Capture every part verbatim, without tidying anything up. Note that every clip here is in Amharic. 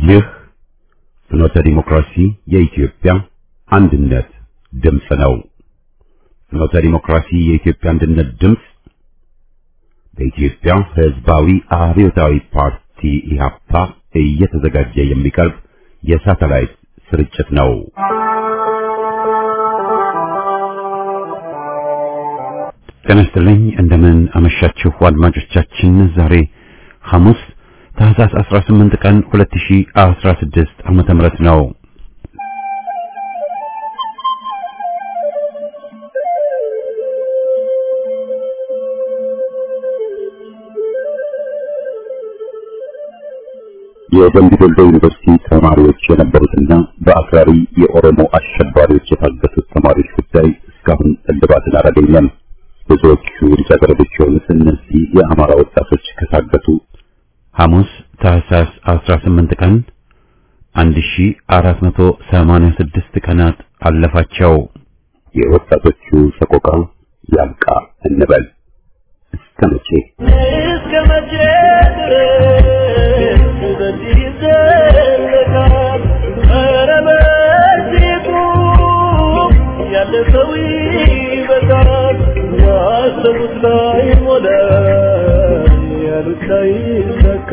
ይህ ፍኖተ ዲሞክራሲ የኢትዮጵያ አንድነት ድምፅ ነው። ፍኖተ ዲሞክራሲ የኢትዮጵያ አንድነት ድምፅ በኢትዮጵያ ሕዝባዊ አብዮታዊ ፓርቲ ኢህአፓ እየተዘጋጀ የሚቀርብ የሳተላይት ስርጭት ነው። ጤና ይስጥልኝ፣ እንደምን አመሻችሁ አድማጮቻችን። ዛሬ ሐሙስ ታህሳስ አስራ ስምንት ቀን ሁለት ሺህ አስራ ስድስት ዓመተ ምህረት ነው። የደምቢ ዶሎ ዩኒቨርሲቲ ተማሪዎች የነበሩትና በአክራሪ የኦሮሞ አሸባሪዎች የታገቱት ተማሪዎች ጉዳይ እስካሁን እልባትን አላገኘም። ብዙዎቹ ልጃገረዶች የሆኑት እነዚህ የአማራ ወጣቶች ከታገቱ ሐሙስ ታህሳስ አስራ ስምንት ቀን አንድ ሺህ አራት መቶ ሰማንያ ስድስት ቀናት አለፋቸው። የወጣቶቹ ሰቆቃ ያብቃ እንበል። እስከ መቼ እስከ መቼ ድረስ በዚህ ይዘለቃል? ኧረ በዚሁ ያለፈው ይበቃል። ያሰቡት ላይ ሞላ ያሉት ላይ ሰከ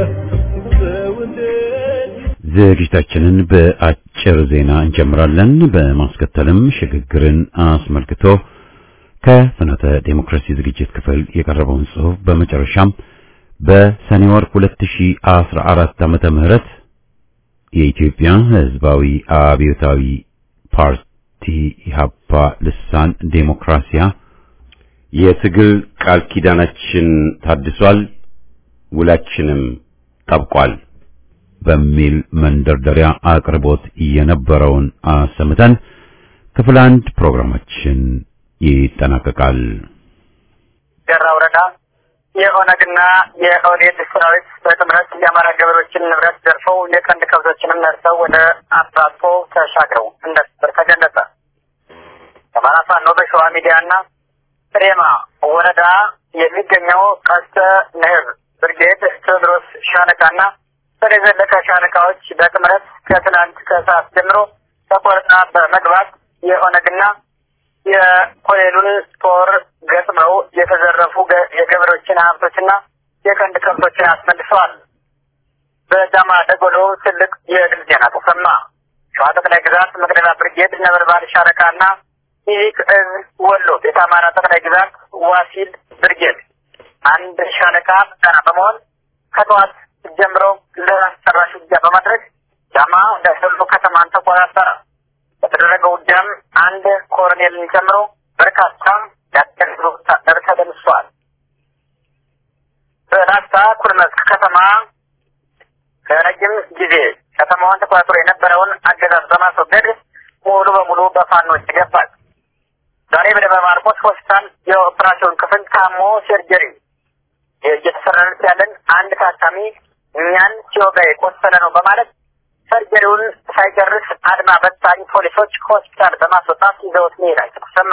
ዝግጅታችንን በአጭር ዜና እንጀምራለን። በማስከተልም ሽግግርን አስመልክቶ ከፍኖተ ዴሞክራሲ ዝግጅት ክፍል የቀረበውን ጽሑፍ፣ በመጨረሻም በሰኔ ወር ሁለት ሺህ አስራ አራት ዓመተ ምህረት የኢትዮጵያ ሕዝባዊ አብዮታዊ ፓርቲ ኢህአፓ ልሳን ዴሞክራሲያ የትግል ቃል ኪዳናችን ታድሷል፣ ውላችንም ጠብቋል በሚል መንደርደሪያ አቅርቦት የነበረውን አሰምተን ክፍል አንድ ፕሮግራማችን ይጠናቀቃል። ደራ ወረዳ የኦነግና የኦዴድ ሰራዊት በጥምረት የአማራ ገበሬዎችን ንብረት ዘርፈው የቀንድ ከብቶችንም ነርሰው ወደ አባቶ ተሻግረው እንደነበር ተገለጸ። የአማራ ፋኖ በሸዋ ሚዲያና ሬማ ወረዳ የሚገኘው ቀስተ ነህር ብርጌድ ቴዎድሮስ ሻለቃና በደዘለቀ ሻለቃዎች በጥምረት ከትናንት ከሰዓት ጀምሮ ተቆርጣ በመግባት የኦነግና የኮሌሉን ጦር ገጥመው የተዘረፉ የገበሬዎችን ሀብቶችና የቀንድ ከብቶችን አስመልሰዋል። በጃማ ደጎሎ ትልቅ የድል ዜና ተሰማ። ሸዋ ጠቅላይ ግዛት መቅደላ ብርጌድ ነበልባል ሻለቃና ይህ ወሎ ቤተ አማራ ጠቅላይ ግዛት ዋሲል ብርጌድ አንድ ሻለቃ ብቻ በመሆን ከጠዋት ጀምሮ ለአስጨራሽ ውጊያ በማድረግ ጃማ ደጎሎ ከተማን ተቆጣጠረ። በተደረገው ውጊያም አንድ ኮሎኔልን ጨምሮ በርካታ ያገዙ ወታደሮች ተደምስሰዋል። በላስታ ኩርመስክ ከተማ ከረጅም ጊዜ ከተማዋን ተቆጣጥሮ የነበረውን አገዛዝ በማስወገድ ሙሉ በሙሉ በፋኖች ገባል። ዛሬ በደብረ ማርቆስ ሆስፒታል የኦፕራሲዮን ክፍል ታሞ ሰርጀሪ እየተሰራለት ያለን አንድ ታካሚ እኛን ሲወጋ የቆሰለ ነው በማለት ሰርጀሪውን ሳይጨርስ አድማ በታኝ ፖሊሶች ከሆስፒታል በማስወጣት ይዘውት መሄዳቸው ተሰማ።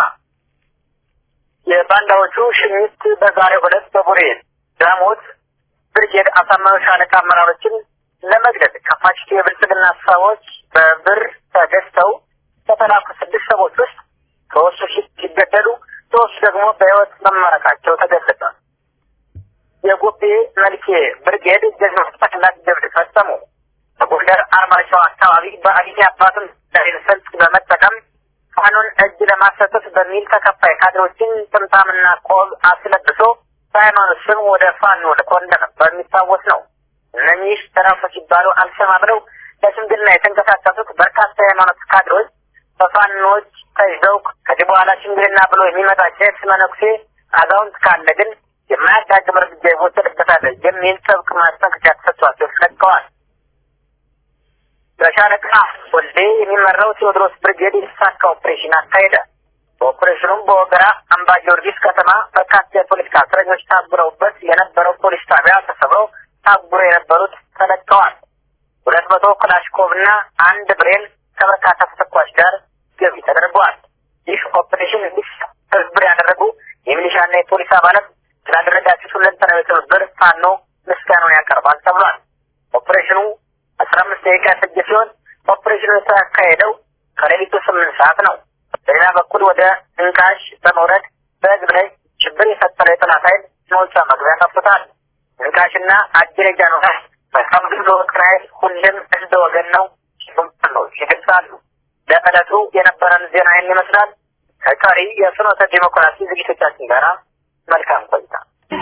የባንዳዎቹ ሽኝት በዛሬው ዕለት በቡሬ ዳሞት ብርጌድ አሳማኝ ሻለቃ አመራሮችን ለመግደል ከፋሽቱ የብልጽግና ሰዎች በብር ተገዝተው ከተላኩ ስድስት ሰዎች ውስጥ ሶስቱ ሲገደሉ ሶስቱ ደግሞ በሕይወት መማረካቸው ተገለጸ። የጎቤ መልኬ ብርጌድ ጀግኖች ጠቅላላ ጀብድ ፈጸሙ። በጎንደር አርማጭሆ አካባቢ በአዲስ አባትን ለሪሰርች በመጠቀም ፋኖን እጅ ለማሰጠት በሚል ተከፋይ ካድሮችን ጥምጣምና ቆብ አስለብሶ በሃይማኖት ስም ወደ ፋኖ ልኮ እንደነበር የሚታወስ ነው። እነኚህ ተራፉ ሲባሉ አልሰማ ብለው ለሽምግልና የተንቀሳቀሱት በርካታ የሃይማኖት ካድሮች በፋኖች ተይዘው ከዚህ በኋላ ሽምግልና ብሎ የሚመጣ ቄስ መነኩሴ አዛውንት ካለ ግን የማያዳግም እርምጃ ይወሰድበታል የሚል ጥብቅ ማስጠንቀቂያ ተሰጥቷቸው ተለቀዋል። በሻለቃ ወልዴ የሚመራው ቴዎድሮስ ብርጌድ የተሳካ ኦፕሬሽን አካሄደ። በኦፕሬሽኑም በወገራ አምባ ጊዮርጊስ ከተማ በርካታ የፖለቲካ እስረኞች ታጉረውበት የነበረው ፖሊስ ጣቢያ ተሰብሮ ታጉረው የነበሩት ተለቀዋል። ሁለት መቶ ክላሽኮቭና አንድ ብሬን ከበርካታ ተተኳሽ ጋር ገቢ ተደርጓል። ይህ ኦፕሬሽን ትብብር ያደረጉ የሚሊሻና የፖሊስ አባላት ስላደረጋችሁት ሁለንተናዊ ትብብር ፋኖ ምስጋናውን ያቀርባል ተብሏል። ኦፕሬሽኑ አስራ ደቂቃ ፈጀ ሲሆን ኦፕሬሽኑ የተካሄደው ከሌሊቱ ስምንት ሰዓት ነው። በሌላ በኩል ወደ እንቃሽ በመውረድ በህዝብ ላይ ችግር የፈጠረ የጠላት ኃይል መውጫ መግቢያ ከፍቷል። እንቃሽና አጅሬጃ ነው በጣም ብዙ ወቅራይ ሁሉም እንደ ወገን ነው ሲሉ ይገልጻሉ። ለዕለቱ የነበረን ዜና ይህን ይመስላል። ከቀሪ የፍኖተ ዲሞክራሲ ዝግጅቶቻችን ጋር መልካም ቆይታ።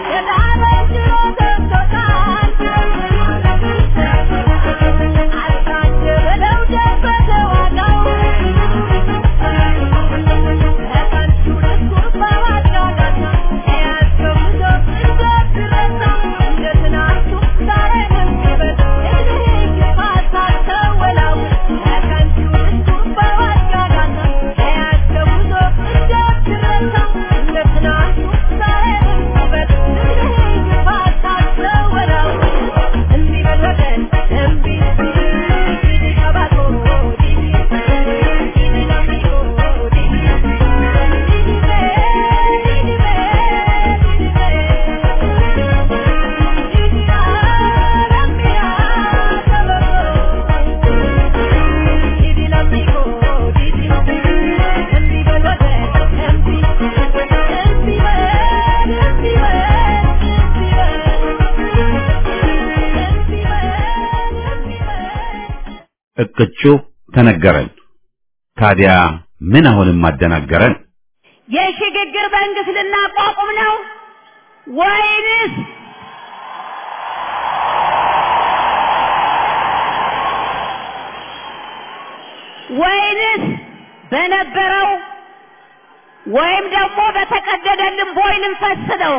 እቅጩ ተነገረን። ታዲያ ምን አሁንም ማደናገረን? የሽግግር መንግስት ልናቋቁም ነው ወይንስ ወይንስ በነበረው ወይም ደግሞ በተቀደደልን ቦይ ልንፈስ ነው?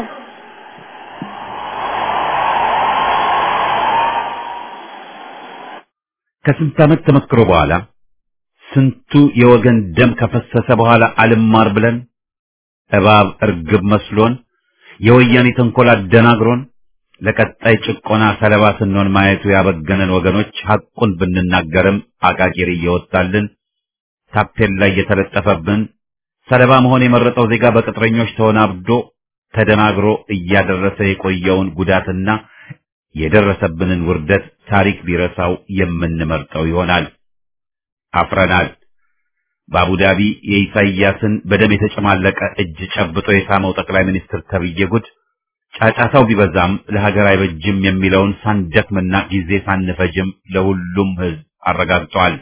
ከስንት ዓመት ተመክሮ በኋላ ስንቱ የወገን ደም ከፈሰሰ በኋላ አልማር ብለን እባብ እርግብ መስሎን የወያኔ ተንኮል አደናግሮን ለቀጣይ ጭቆና ሰለባ ስንሆን ማየቱ ያበገነን ወገኖች ሐቁን ብንናገርም አቃቂር እየወጣልን ታፔል ላይ የተለጠፈብን ሰለባ መሆን የመረጠው ዜጋ በቅጥረኞች ተወናብዶ ተደናግሮ እያደረሰ የቆየውን ጉዳትና የደረሰብንን ውርደት ታሪክ ቢረሳው የምንመርጠው ይሆናል። አፍረናል። በአቡዳቢ የኢሳይያስን በደም የተጨማለቀ እጅ ጨብጦ የሳመው ጠቅላይ ሚኒስትር ተብዬ ጉድ ጫጫታው ቢበዛም ለሀገር አይበጅም የሚለውን ሳንደክምና ጊዜ ሳንፈጅም ለሁሉም ሕዝብ አረጋግጧል።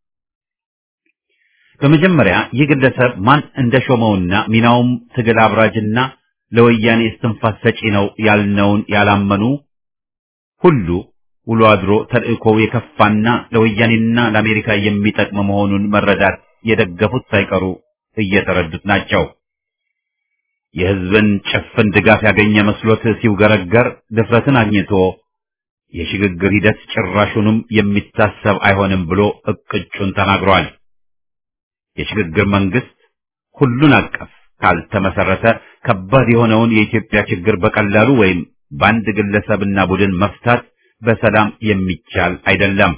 በመጀመሪያ ይህ ግለሰብ ማን እንደሾመውና ሚናውም ትግል አብራጅና ለወያኔ እስትንፋስ ሰጪ ነው ያልነውን ያላመኑ ሁሉ ውሎ አድሮ ተልእኮው የከፋና ለወያኔና ለአሜሪካ የሚጠቅም መሆኑን መረዳት የደገፉት ሳይቀሩ እየተረዱት ናቸው። የሕዝብን ጭፍን ድጋፍ ያገኘ መስሎት ሲውገረገር ድፍረትን አግኝቶ የሽግግር ሂደት ጭራሹንም የሚታሰብ አይሆንም ብሎ እቅጩን ተናግሯል። የሽግግር መንግስት ሁሉን አቀፍ ካልተመሰረተ ከባድ የሆነውን የኢትዮጵያ ችግር በቀላሉ ወይም በአንድ ግለሰብና ቡድን መፍታት በሰላም የሚቻል አይደለም።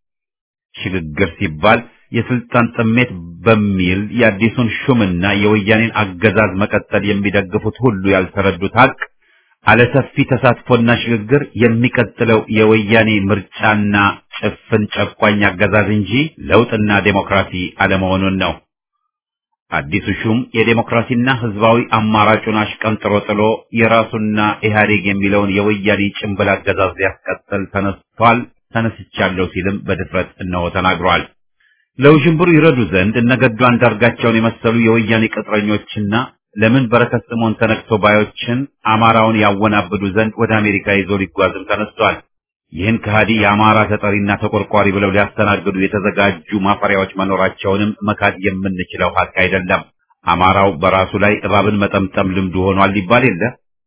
ሽግግር ሲባል የስልጣን ጥሜት በሚል የአዲሱን ሹምና የወያኔን አገዛዝ መቀጠል የሚደግፉት ሁሉ ያልተረዱት ሀቅ አለሰፊ ተሳትፎና ሽግግር የሚቀጥለው የወያኔ ምርጫና ጭፍን ጨቋኝ አገዛዝ እንጂ ለውጥና ዴሞክራሲ አለመሆኑን ነው። አዲሱ ሹም የዴሞክራሲና ህዝባዊ አማራጩን አሽቀንጥሮ ጥሎ የራሱና ኢህአዴግ የሚለውን የወያኔ ጭምብል አገዛዝ ሊያስቀጥል ተነስቷል፣ ተነስቻለሁ ሲልም በድፍረት እነሆ ተናግሯል። ለውዥንብሩ ይረዱ ዘንድ እነገዱ አንዳርጋቸውን የመሰሉ የወያኔ ቅጥረኞችና ለምን በረከት ስምዖን ተነክቶ ባዮችን አማራውን ያወናብዱ ዘንድ ወደ አሜሪካ ይዞ ሊጓዝም ተነስቷል። ይህን ከሃዲ የአማራ ተጠሪና ተቆርቋሪ ብለው ሊያስተናግዱ የተዘጋጁ ማፈሪያዎች መኖራቸውንም መካድ የምንችለው ሀቅ አይደለም። አማራው በራሱ ላይ እባብን መጠምጠም ልምዱ ሆኗል ሊባል የለ።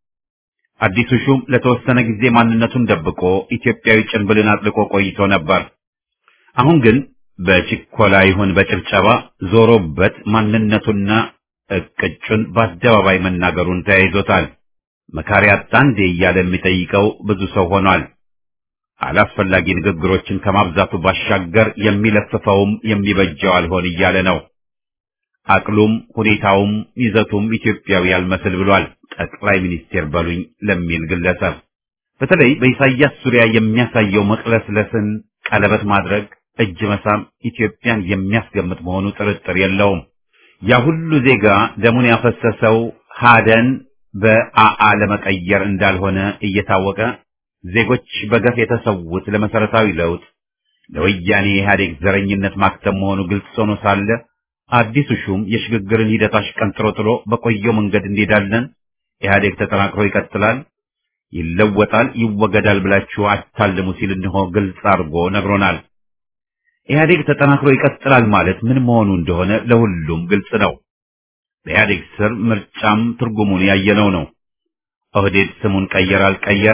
አዲሱ ሹም ለተወሰነ ጊዜ ማንነቱን ደብቆ ኢትዮጵያዊ ጭንብልን አጥልቆ ቆይቶ ነበር። አሁን ግን በችኮላ ይሁን በጭብጨባ ዞሮበት ማንነቱና እቅጩን በአደባባይ መናገሩን ተያይዞታል። መካሪ አጣ እንዴ እያለ የሚጠይቀው ብዙ ሰው ሆኗል። አላስፈላጊ ንግግሮችን ከማብዛቱ ባሻገር የሚለፍፈውም የሚበጀው አልሆን እያለ ነው። አቅሉም ሁኔታውም ይዘቱም ኢትዮጵያዊ ያልመስል ብሏል። ጠቅላይ ሚኒስቴር በሉኝ ለሚል ግለሰብ በተለይ በኢሳይያስ ዙሪያ የሚያሳየው መቅለስለስን ቀለበት ማድረግ፣ እጅ መሳም ኢትዮጵያን የሚያስገምት መሆኑ ጥርጥር የለውም። ያ ሁሉ ዜጋ ደሙን ያፈሰሰው ሀደን በአአ ለመቀየር እንዳልሆነ እየታወቀ ዜጎች በገፍ የተሰዉት ለመሰረታዊ ለውጥ ለወያኔ ኢህአዴግ ዘረኝነት ማክተም መሆኑ ግልጽ ሆኖ ሳለ አዲሱ ሹም የሽግግርን ሂደት አሽቀንጥሮ ጥሎ በቆየው መንገድ እንሄዳለን፣ ኢህአዴግ ተጠናክሮ ይቀጥላል፣ ይለወጣል፣ ይወገዳል ብላችሁ አታልሙ ሲል እንሆ ግልጽ አድርጎ ነግሮናል። ኢህአዴግ ተጠናክሮ ይቀጥላል ማለት ምን መሆኑ እንደሆነ ለሁሉም ግልጽ ነው። በኢህአዴግ ስር ምርጫም ትርጉሙን ያየነው ነው። ኦህዴድ ስሙን ቀየረ አልቀየረ፣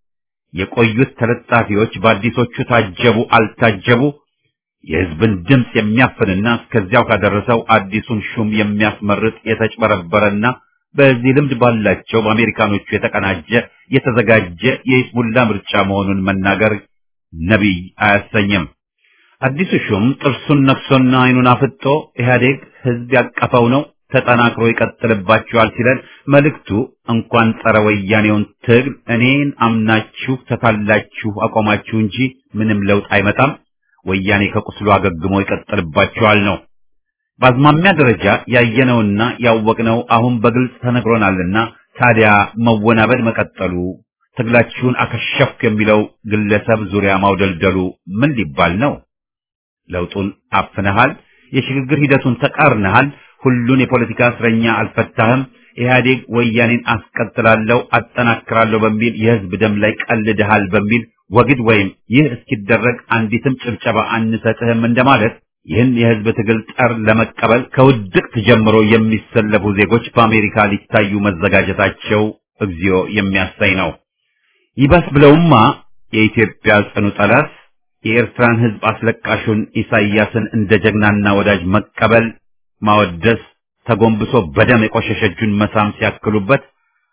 የቆዩት ተለጣፊዎች በአዲሶቹ ታጀቡ አልታጀቡ፣ የህዝብን ድምፅ የሚያፍንና እስከዚያው ካደረሰው አዲሱን ሹም የሚያስመርጥ የተጭበረበረና በዚህ ልምድ ባላቸው በአሜሪካኖቹ የተቀናጀ የተዘጋጀ የይስሙላ ምርጫ መሆኑን መናገር ነቢይ አያሰኝም። አዲሱ ሹም ጥርሱን ነክሶና አይኑን አፍጦ ኢህአዴግ ህዝብ ያቀፈው ነው ተጠናክሮ ይቀጥልባችኋል ሲለን መልእክቱ እንኳን ጸረ ወያኔውን ትግል እኔን አምናችሁ ተታላችሁ አቆማችሁ እንጂ ምንም ለውጥ አይመጣም፣ ወያኔ ከቁስሉ አገግሞ ይቀጥልባችኋል ነው። በአዝማሚያ ደረጃ ያየነውና ያወቅነው አሁን በግልጽ ተነግሮናልና ታዲያ መወናበድ መቀጠሉ፣ ትግላችሁን አከሸፍኩ የሚለው ግለሰብ ዙሪያ ማውደልደሉ ምን ሊባል ነው? ለውጡን አፍነሃል፣ የሽግግር ሂደቱን ተቃርነሃል፣ ሁሉን የፖለቲካ እስረኛ አልፈታህም፣ ኢህአዴግ ወያኔን አስቀጥላለሁ አጠናክራለሁ በሚል የህዝብ ደም ላይ ቀልደሃል በሚል ወግድ ወይም ይህ እስኪደረግ አንዲትም ጭብጨባ አንሰጥህም እንደማለት ይህን የህዝብ ትግል ጠር ለመቀበል ከውድቅት ጀምሮ የሚሰለፉ ዜጎች በአሜሪካ ሊታዩ መዘጋጀታቸው እግዚኦ የሚያሳይ ነው። ይባስ ብለውማ የኢትዮጵያ ጽኑ ጠላት የኤርትራን ህዝብ አስለቃሹን ኢሳይያስን እንደ ጀግናና ወዳጅ መቀበል ማወደስ ተጎንብሶ በደም የቆሸሸ እጁን መሳም ሲያክሉበት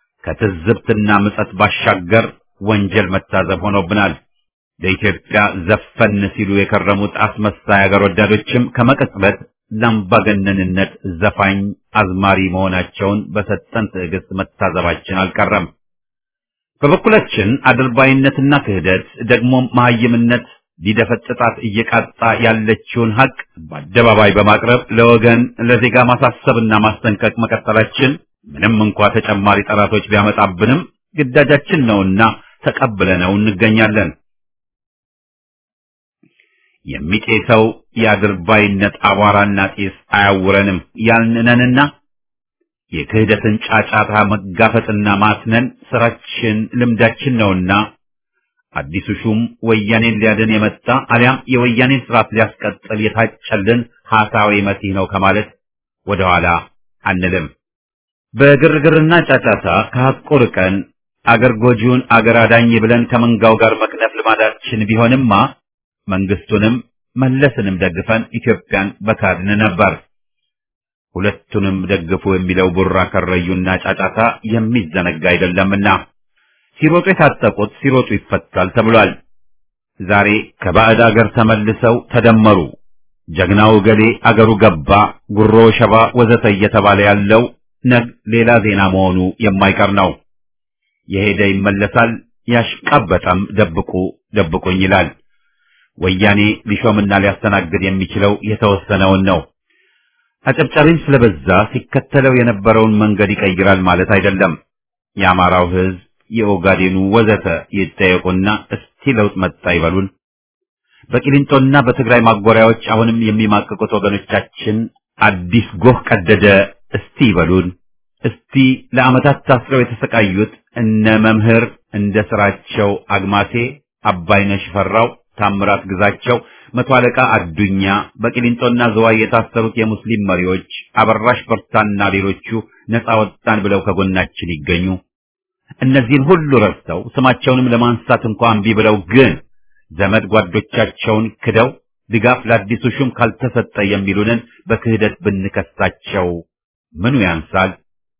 ከትዝብትና ምጸት ባሻገር ወንጀል መታዘብ ሆኖብናል። ለኢትዮጵያ ዘፈን ሲሉ የከረሙት አስመሳይ አገር ወዳዶችም ከመቀጽበት ለአምባገነንነት ዘፋኝ አዝማሪ መሆናቸውን በሰጠን ትዕግስት መታዘባችን አልቀረም። በበኩላችን አድርባይነትና ክህደት ደግሞ መሀይምነት ሊደፈጥጣት እየቃጣ ያለችውን ሀቅ በአደባባይ በማቅረብ ለወገን ለዜጋ ማሳሰብና ማስጠንቀቅ መቀጠላችን ምንም እንኳ ተጨማሪ ጠላቶች ቢያመጣብንም ግዳጃችን ነውና ተቀብለነው እንገኛለን። የሚጤሰው የአድርባይነት አቧራና ጢስ አያውረንም ያልነንና የክህደትን ጫጫታ መጋፈጥና ማስነን ስራችን ልምዳችን ነውና አዲሱ ሹም ወያኔን ሊያድን የመጣ አሊያም የወያኔን ስርዓት ሊያስቀጥል የታጨልን ሐሳዊ መሲህ ነው ከማለት ወደ ኋላ አንልም። በግርግርና ጫጫታ ከሐቁ ርቀን አገር ጎጂውን አገር አዳኝ ብለን ከመንጋው ጋር መክነፍ ልማዳችን ቢሆንማ መንግስቱንም መለስንም ደግፈን ኢትዮጵያን በካድን ነበር። ሁለቱንም ደግፉ የሚለው ቡራ ከረዩና ጫጫታ የሚዘነጋ አይደለምና ሲሮጡ የታጠቁት ሲሮጡ ይፈታል ተብሏል። ዛሬ ከባዕድ አገር ተመልሰው ተደመሩ፣ ጀግናው ገሌ አገሩ ገባ፣ ጉሮ ሸባ ወዘተ እየተባለ ያለው ነግ ሌላ ዜና መሆኑ የማይቀር ነው። የሄደ ይመለሳል፣ ያሽቃበጠም ደብቁ ደብቁኝ ይላል። ወያኔ ሊሾምና ሊያስተናግድ የሚችለው የተወሰነውን ነው። አጨብጫሪም ስለበዛ ሲከተለው የነበረውን መንገድ ይቀይራል ማለት አይደለም። የአማራው ህዝብ፣ የኦጋዴኑ ወዘተ ይጠየቁና እስቲ ለውጥ መጣ ይበሉን። በቂሊንጦና በትግራይ ማጎሪያዎች አሁንም የሚማቅቁት ወገኖቻችን አዲስ ጎህ ቀደደ እስቲ ይበሉን። እስቲ ለዓመታት ታስረው የተሰቃዩት እነ መምህር እንደ ስራቸው አግማሴ፣ አባይነሽ ፈራው፣ ታምራት ግዛቸው፣ መቶ አለቃ አዱኛ፣ በቂሊንጦና ዘዋይ የታሰሩት የሙስሊም መሪዎች አበራሽ በርታና ሌሎቹ ነፃ ወጣን ብለው ከጎናችን ይገኙ። እነዚህን ሁሉ ረስተው ስማቸውንም ለማንሳት እንኳን እምቢ ብለው ግን ዘመድ ጓዶቻቸውን ክደው ድጋፍ ለአዲሱ ሹም ካልተሰጠ የሚሉንን በክህደት ብንከሳቸው ምኑ ያንሳል?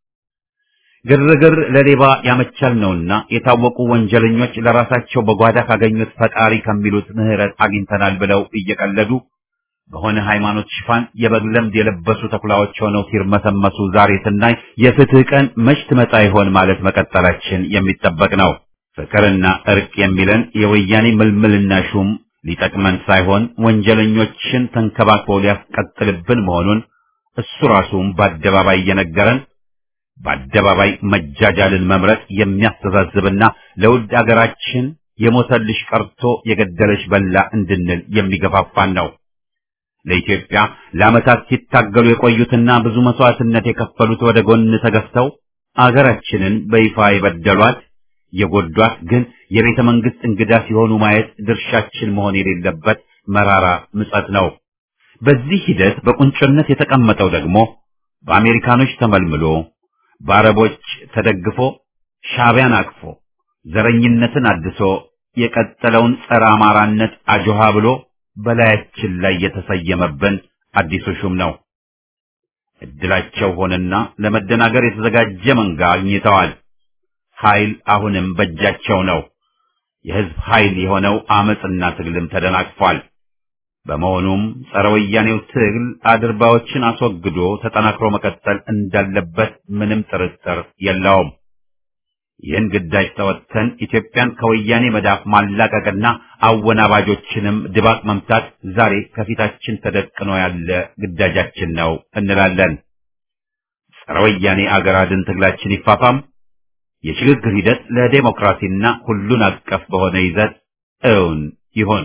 ግርግር ለሌባ ያመቻል ነውና የታወቁ ወንጀለኞች ለራሳቸው በጓዳ ካገኙት ፈጣሪ ከሚሉት ምህረት አግኝተናል ብለው እየቀለዱ በሆነ ሃይማኖት ሽፋን የበግ ለምድ የለበሱ ተኩላዎች ሆነው ሲርመሰመሱ ዛሬ ስናይ የፍትህ ቀን መች ትመጣ ይሆን ማለት መቀጠላችን የሚጠበቅ ነው። ፍቅርና እርቅ የሚለን የወያኔ ምልምልና ሹም ሊጠቅመን ሳይሆን ወንጀለኞችን ተንከባክቦ ሊያስቀጥልብን መሆኑን እሱ ራሱም በአደባባይ እየነገረን በአደባባይ መጃጃልን መምረጥ የሚያስተዛዝብና ለውድ አገራችን የሞተልሽ ቀርቶ የገደለሽ በላ እንድንል የሚገፋፋን ነው። ለኢትዮጵያ ለዓመታት ሲታገሉ የቆዩትና ብዙ መስዋዕትነት የከፈሉት ወደ ጎን ተገፍተው አገራችንን በይፋ የበደሏት የጎዷት ግን የቤተ መንግስት እንግዳ ሲሆኑ ማየት ድርሻችን መሆን የሌለበት መራራ ምጸት ነው። በዚህ ሂደት በቁንጮነት የተቀመጠው ደግሞ በአሜሪካኖች ተመልምሎ በአረቦች ተደግፎ ሻዕቢያን አቅፎ ዘረኝነትን አድሶ የቀጠለውን ጸረ አማራነት አጆሃ ብሎ በላያችን ላይ የተሰየመብን አዲሱ ሹም ነው። እድላቸው ሆነና ለመደናገር የተዘጋጀ መንጋ አግኝተዋል። ኃይል አሁንም በእጃቸው ነው። የህዝብ ኃይል የሆነው አመጽና ትግልም ተደናቅፏል። በመሆኑም ጸረ ወያኔው ትግል አድርባዎችን አስወግዶ ተጠናክሮ መቀጠል እንዳለበት ምንም ጥርጥር የለውም። ይህን ግዳጅ ተወጥተን ኢትዮጵያን ከወያኔ መዳፍ ማላቀቅና አወናባጆችንም ድባቅ መምታት ዛሬ ከፊታችን ተደቅኖ ያለ ግዳጃችን ነው እንላለን። ጸረ ወያኔ አገር አድን ትግላችን ይፋፋም። የሽግግር ሂደት ለዲሞክራሲና ሁሉን አቀፍ በሆነ ይዘት እውን ይሁን።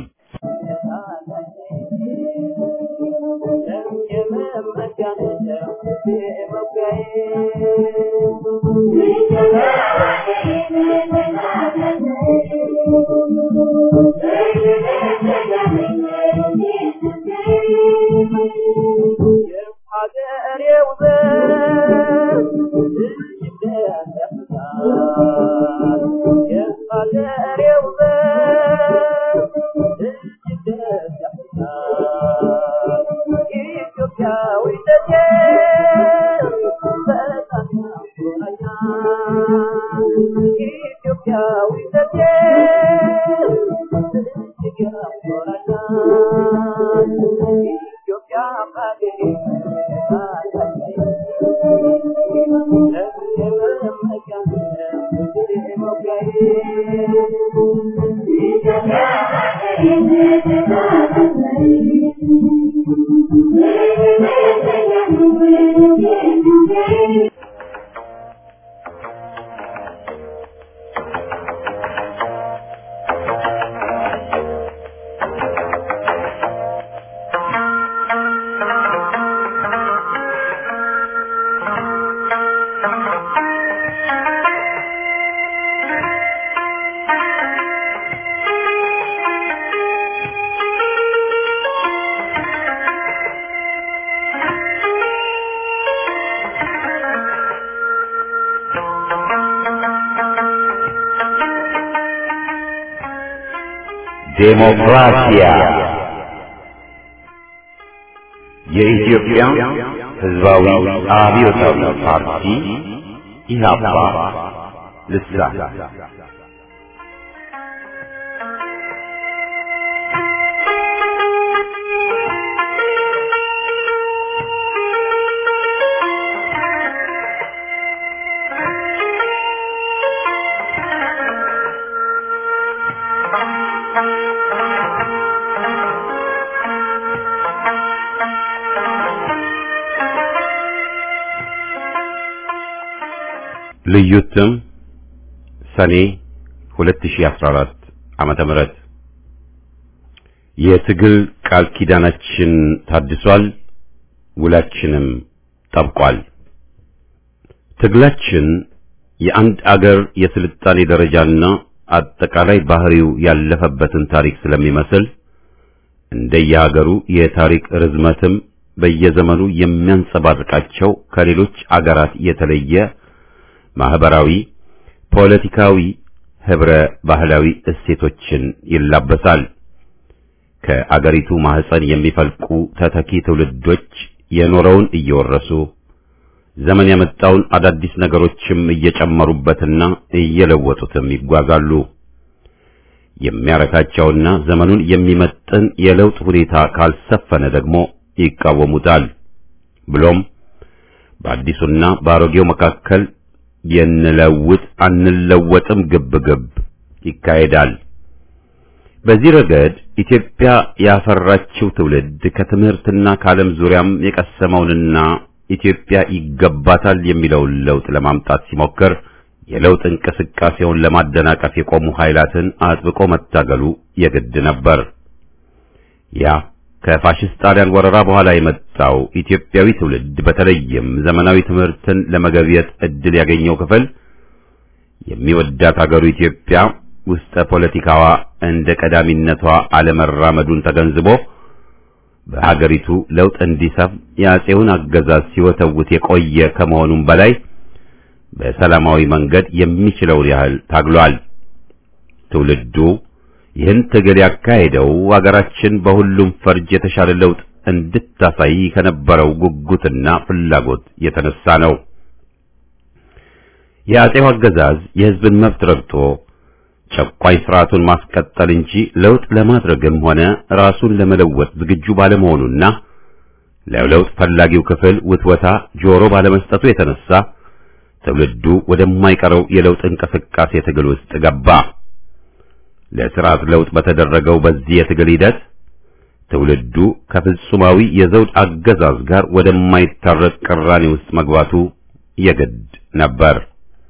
ዴሞክራሲያ የኢትዮጵያ ሕዝባዊ አብዮታዊ ፓርቲ ኢህአፓ ልሳን ልዩትም ሰኔ ሁለት ሺህ አስራ አራት ዓመተ ምህረት የትግል ቃል ኪዳናችን ታድሷል፣ ውላችንም ጠብቋል። ትግላችን የአንድ አገር የስልጣኔ ደረጃና አጠቃላይ ባህሪው ያለፈበትን ታሪክ ስለሚመስል እንደየሀገሩ የታሪክ ርዝመትም በየዘመኑ የሚያንጸባርቃቸው ከሌሎች አገራት የተለየ ማህበራዊ፣ ፖለቲካዊ፣ ህብረ ባህላዊ እሴቶችን ይላበሳል። ከአገሪቱ ማህፀን የሚፈልቁ ተተኪ ትውልዶች የኖረውን እየወረሱ ዘመን ያመጣውን አዳዲስ ነገሮችም እየጨመሩበትና እየለወጡትም ይጓዛሉ። የሚያረካቸውና ዘመኑን የሚመጥን የለውጥ ሁኔታ ካልሰፈነ ደግሞ ይቃወሙታል። ብሎም በአዲሱና በአሮጌው መካከል የንለውጥ አንለወጥም ግብግብ ይካሄዳል። በዚህ ረገድ ኢትዮጵያ ያፈራችው ትውልድ ከትምህርትና ከዓለም ዙሪያም የቀሰመውንና ኢትዮጵያ ይገባታል የሚለውን ለውጥ ለማምጣት ሲሞክር የለውጥ እንቅስቃሴውን ለማደናቀፍ የቆሙ ኃይላትን አጥብቆ መታገሉ የግድ ነበር። ያ ከፋሽስት ጣሊያን ወረራ በኋላ የመጣው ኢትዮጵያዊ ትውልድ በተለይም ዘመናዊ ትምህርትን ለመገብየት እድል ያገኘው ክፍል የሚወዳት ሀገሩ ኢትዮጵያ ውስጠ ፖለቲካዋ እንደ ቀዳሚነቷ አለመራመዱን ተገንዝቦ በሀገሪቱ ለውጥ እንዲሰፍ የአጼውን አገዛዝ ሲወተውት የቆየ ከመሆኑም በላይ በሰላማዊ መንገድ የሚችለውን ያህል ታግሏል። ትውልዱ ይህን ትግል ያካሄደው ሀገራችን በሁሉም ፈርጅ የተሻለ ለውጥ እንድታሳይ ከነበረው ጉጉትና ፍላጎት የተነሳ ነው። የአጼው አገዛዝ የሕዝብን መብት ረግጦ ጨቋኝ ስርዓቱን ማስቀጠል እንጂ ለውጥ ለማድረግም ሆነ ራሱን ለመለወጥ ዝግጁ ባለመሆኑና ለለውጥ ፈላጊው ክፍል ውትወታ ጆሮ ባለመስጠቱ የተነሳ ትውልዱ ወደማይቀረው የለውጥ እንቅስቃሴ ትግል ውስጥ ገባ። ለስርዓት ለውጥ በተደረገው በዚህ የትግል ሂደት ትውልዱ ከፍጹማዊ የዘውድ አገዛዝ ጋር ወደማይታረቅ ቅራኔ ውስጥ መግባቱ የግድ ነበር።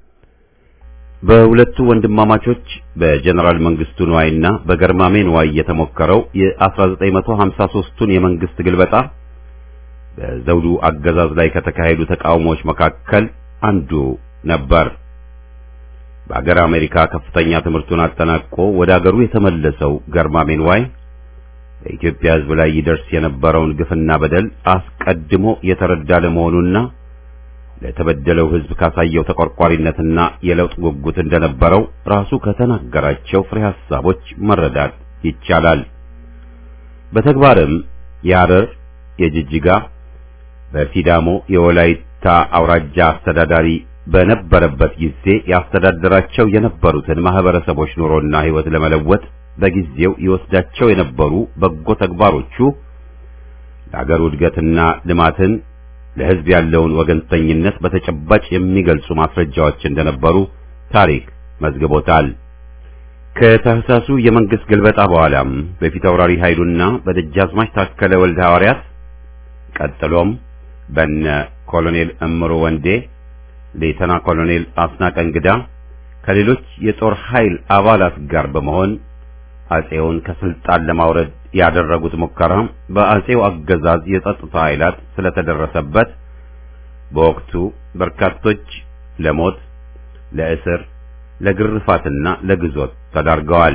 በሁለቱ ወንድማማቾች በጀነራል መንግስቱ ንዋይና በገርማሜ ንዋይ የተሞከረው የ1953ቱን የመንግስት ግልበጣ በዘውዱ አገዛዝ ላይ ከተካሄዱ ተቃውሞዎች መካከል አንዱ ነበር። በአገር አሜሪካ ከፍተኛ ትምህርቱን አጠናቆ ወደ አገሩ የተመለሰው ገርማሜ ንዋይ በኢትዮጵያ ሕዝብ ላይ ይደርስ የነበረውን ግፍና በደል አስቀድሞ የተረዳ ለመሆኑና ለተበደለው ሕዝብ ካሳየው ተቆርቋሪነትና የለውጥ ጉጉት እንደነበረው ራሱ ከተናገራቸው ፍሬ ሐሳቦች መረዳት ይቻላል። በተግባርም የሐረር፣ የጅጅጋ፣ በሲዳሞ የወላይታ አውራጃ አስተዳዳሪ በነበረበት ጊዜ ያስተዳደራቸው የነበሩትን ማህበረሰቦች ኑሮና ሕይወት ለመለወጥ በጊዜው ይወስዳቸው የነበሩ በጎ ተግባሮቹ ለአገሩ እድገትና ልማትን ለሕዝብ ያለውን ወገንተኝነት በተጨባጭ የሚገልጹ ማስረጃዎች እንደነበሩ ታሪክ መዝግቦታል። ከታህሳሱ የመንግስት ግልበጣ በኋላም በፊታውራሪ ኃይሉና በደጃዝማች ታከለ ወልደ ሐዋርያት ቀጥሎም በነ ኮሎኔል እምሩ ወንዴ፣ ሌተና ኮሎኔል አስናቀ እንግዳ ከሌሎች የጦር ኃይል አባላት ጋር በመሆን አጼውን ከስልጣን ለማውረድ ያደረጉት ሙከራ በአጼው አገዛዝ የጸጥታ ኃይላት ስለተደረሰበት በወቅቱ በርካቶች ለሞት፣ ለእስር፣ ለግርፋትና ለግዞት ተዳርገዋል።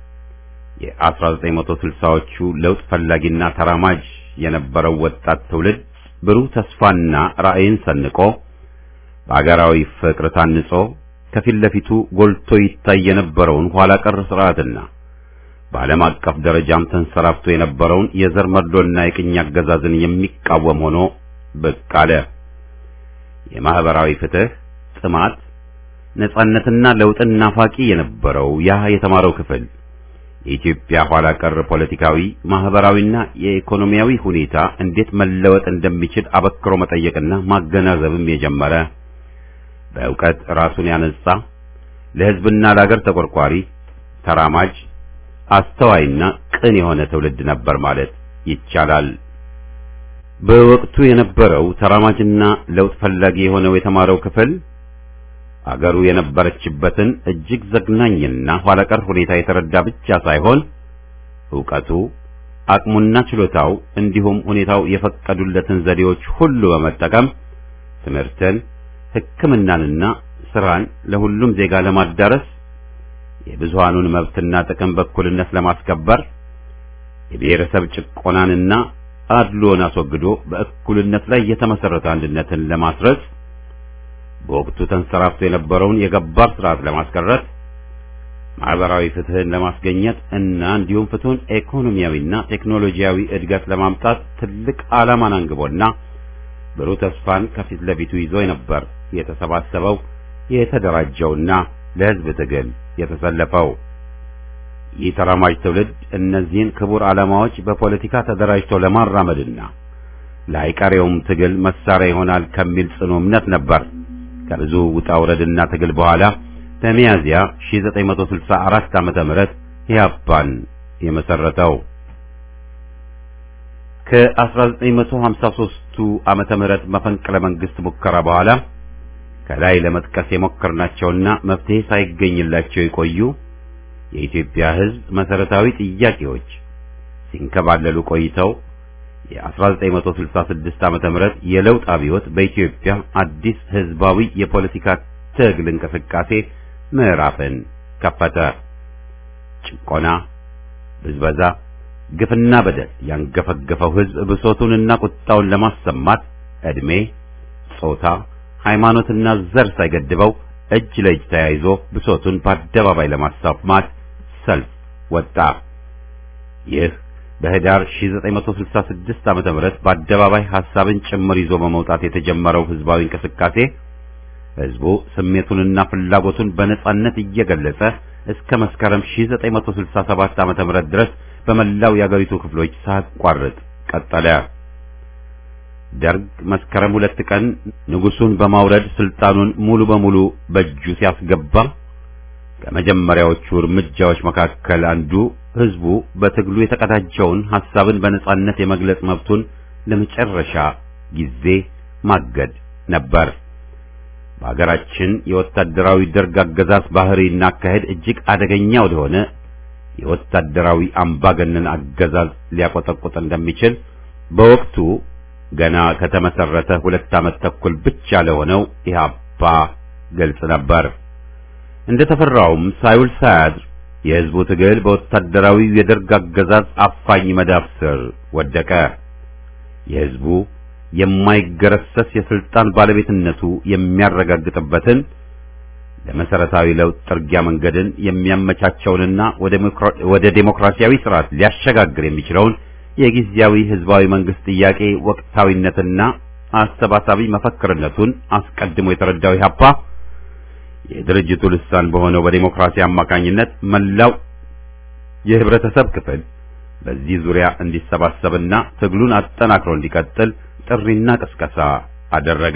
የ1960ዎቹ ለውጥ ፈላጊና ተራማጅ የነበረው ወጣት ትውልድ ብሩህ ተስፋና ራዕይን ሰንቆ በአገራዊ ፍቅር ታንጾ ከፊት ለፊቱ ጎልቶ ይታይ የነበረውን ኋላ ቀር ስርዓትና በዓለም አቀፍ ደረጃም ተንሰራፍቶ የነበረውን የዘር መድሎና የቅኝ አገዛዝን የሚቃወም ሆኖ ብቅ አለ። የማህበራዊ ፍትህ ጥማት፣ ነጻነትና ለውጥን ናፋቂ የነበረው ያ የተማረው ክፍል የኢትዮጵያ ኋላ ቀር ፖለቲካዊ፣ ማህበራዊና የኢኮኖሚያዊ ሁኔታ እንዴት መለወጥ እንደሚችል አበክሮ መጠየቅና ማገናዘብም የጀመረ በእውቀት ራሱን ያነጻ ለሕዝብና ለአገር ተቆርቋሪ፣ ተራማጅ፣ አስተዋይና ቅን የሆነ ትውልድ ነበር ማለት ይቻላል። በወቅቱ የነበረው ተራማጅና ለውጥ ፈላጊ የሆነው የተማረው ክፍል አገሩ የነበረችበትን እጅግ ዘግናኝና ኋላቀር ሁኔታ የተረዳ ብቻ ሳይሆን ዕውቀቱ፣ አቅሙና ችሎታው እንዲሁም ሁኔታው የፈቀዱለትን ዘዴዎች ሁሉ በመጠቀም ትምህርትን፣ ሕክምናንና ስራን ለሁሉም ዜጋ ለማዳረስ የብዙሃኑን መብትና ጥቅም በእኩልነት ለማስከበር የብሔረሰብ ጭቆናንና አድሎን አስወግዶ በእኩልነት ላይ የተመሰረተ አንድነትን ለማስረጽ በወቅቱ ተንሰራፍቶ የነበረውን የገባር ስርዓት ለማስቀረት ማህበራዊ ፍትህን ለማስገኘት እና እንዲሁም ፍትሁን ኢኮኖሚያዊና ቴክኖሎጂያዊ እድገት ለማምጣት ትልቅ ዓላማን አንግቦና ብሩህ ተስፋን ከፊት ለፊቱ ይዞ ነበር የተሰባሰበው የተደራጀውና ለሕዝብ ትግል የተሰለፈው። ይህ ተራማጅ ትውልድ እነዚህን ክቡር ዓላማዎች በፖለቲካ ተደራጅቶ ለማራመድና ለአይቀሬውም ትግል መሳሪያ ይሆናል ከሚል ጽኑ እምነት ነበር ከብዙ ውጣ ውረድና ትግል በኋላ በሚያዝያ ሺህ ዘጠኝ መቶ ስልሳ አራት ዓመተ ምህረት ኢህአፓን የመሰረተው። ከ1953ቱ ዓመተ ምህረት መፈንቅለ መንግስት ሙከራ በኋላ ከላይ ለመጥቀስ የሞከርናቸውና መፍትሄ ሳይገኝላቸው የቆዩ የኢትዮጵያ ሕዝብ መሰረታዊ ጥያቄዎች ሲንከባለሉ ቆይተው የ1966 ዓመተ ምህረት የለውጥ አብዮት በኢትዮጵያ አዲስ ህዝባዊ የፖለቲካ ትግል እንቅስቃሴ ምዕራፍን ከፈተ። ጭቆና፣ ብዝበዛ፣ ግፍና በደል ያንገፈገፈው ህዝብ ብሶቱንና ቁጣውን ለማሰማት እድሜ፣ ጾታ፣ ሃይማኖትና ዘር ሳይገድበው እጅ ለእጅ ተያይዞ ብሶቱን በአደባባይ ለማሰማት ሰልፍ ወጣ። ይህ በህዳር ሺህ ዘጠኝ መቶ ስልሳ ስድስት ዓመተ ምህረት በአደባባይ ሐሳብን ጭምር ይዞ በመውጣት የተጀመረው ህዝባዊ እንቅስቃሴ ህዝቡ ስሜቱንና ፍላጎቱን በነጻነት እየገለጸ እስከ መስከረም ሺህ ዘጠኝ መቶ ስልሳ ሰባት ዓመተ ምህረት ድረስ በመላው የአገሪቱ ክፍሎች ሳያቋርጥ ቀጠለ። ደርግ መስከረም ሁለት ቀን ንጉሱን በማውረድ ስልጣኑን ሙሉ በሙሉ በእጁ ሲያስገባ ከመጀመሪያዎቹ እርምጃዎች መካከል አንዱ ህዝቡ በትግሉ የተቀዳጀውን ሐሳብን በነጻነት የመግለጽ መብቱን ለመጨረሻ ጊዜ ማገድ ነበር። በአገራችን የወታደራዊ ደርግ አገዛዝ ባህሪና አካሄድ እጅግ አደገኛ ወደሆነ የወታደራዊ አምባገነን አገዛዝ ሊያቆጠቁጥ እንደሚችል በወቅቱ ገና ከተመሰረተ ሁለት ዓመት ተኩል ብቻ ለሆነው ኢህአፓ ግልጽ ነበር። እንደተፈራውም ሳይውል ሳያድር የህዝቡ ትግል በወታደራዊ የደርግ አገዛዝ አፋኝ መዳፍ ስር ወደቀ። የህዝቡ የማይገረሰስ የስልጣን ባለቤትነቱ የሚያረጋግጥበትን ለመሰረታዊ ለውጥ ጥርጊያ መንገድን የሚያመቻቸውንና ወደ ዴሞክራሲያዊ ስርዓት ሊያሸጋግር የሚችለውን የጊዜያዊ ህዝባዊ መንግስት ጥያቄ ወቅታዊነትና አሰባሳቢ መፈክርነቱን አስቀድሞ የተረዳው ኢህአፓ የድርጅቱ ልሳን በሆነው በዴሞክራሲ አማካኝነት መላው የህብረተሰብ ክፍል በዚህ ዙሪያ እንዲሰባሰብና ትግሉን አጠናክሮ እንዲቀጥል ጥሪና ቅስቀሳ አደረገ።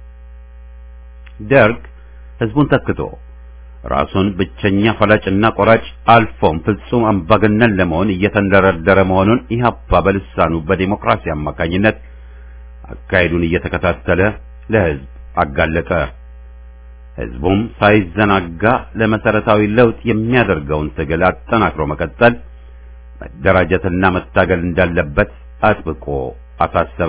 ደርግ ህዝቡን ተክቶ ራሱን ብቸኛ ፈላጭና ቆራጭ አልፎም ፍጹም አምባገነን ለመሆን እየተንደረደረ መሆኑን ኢህአፓ በልሳኑ በዴሞክራሲ አማካኝነት አካሄዱን እየተከታተለ ለህዝብ አጋለጠ። ህዝቡም ሳይዘናጋ ለመሰረታዊ ለውጥ የሚያደርገውን ትግል አጠናክሮ መቀጠል፣ መደራጀትና መታገል እንዳለበት አጥብቆ አሳሰበ።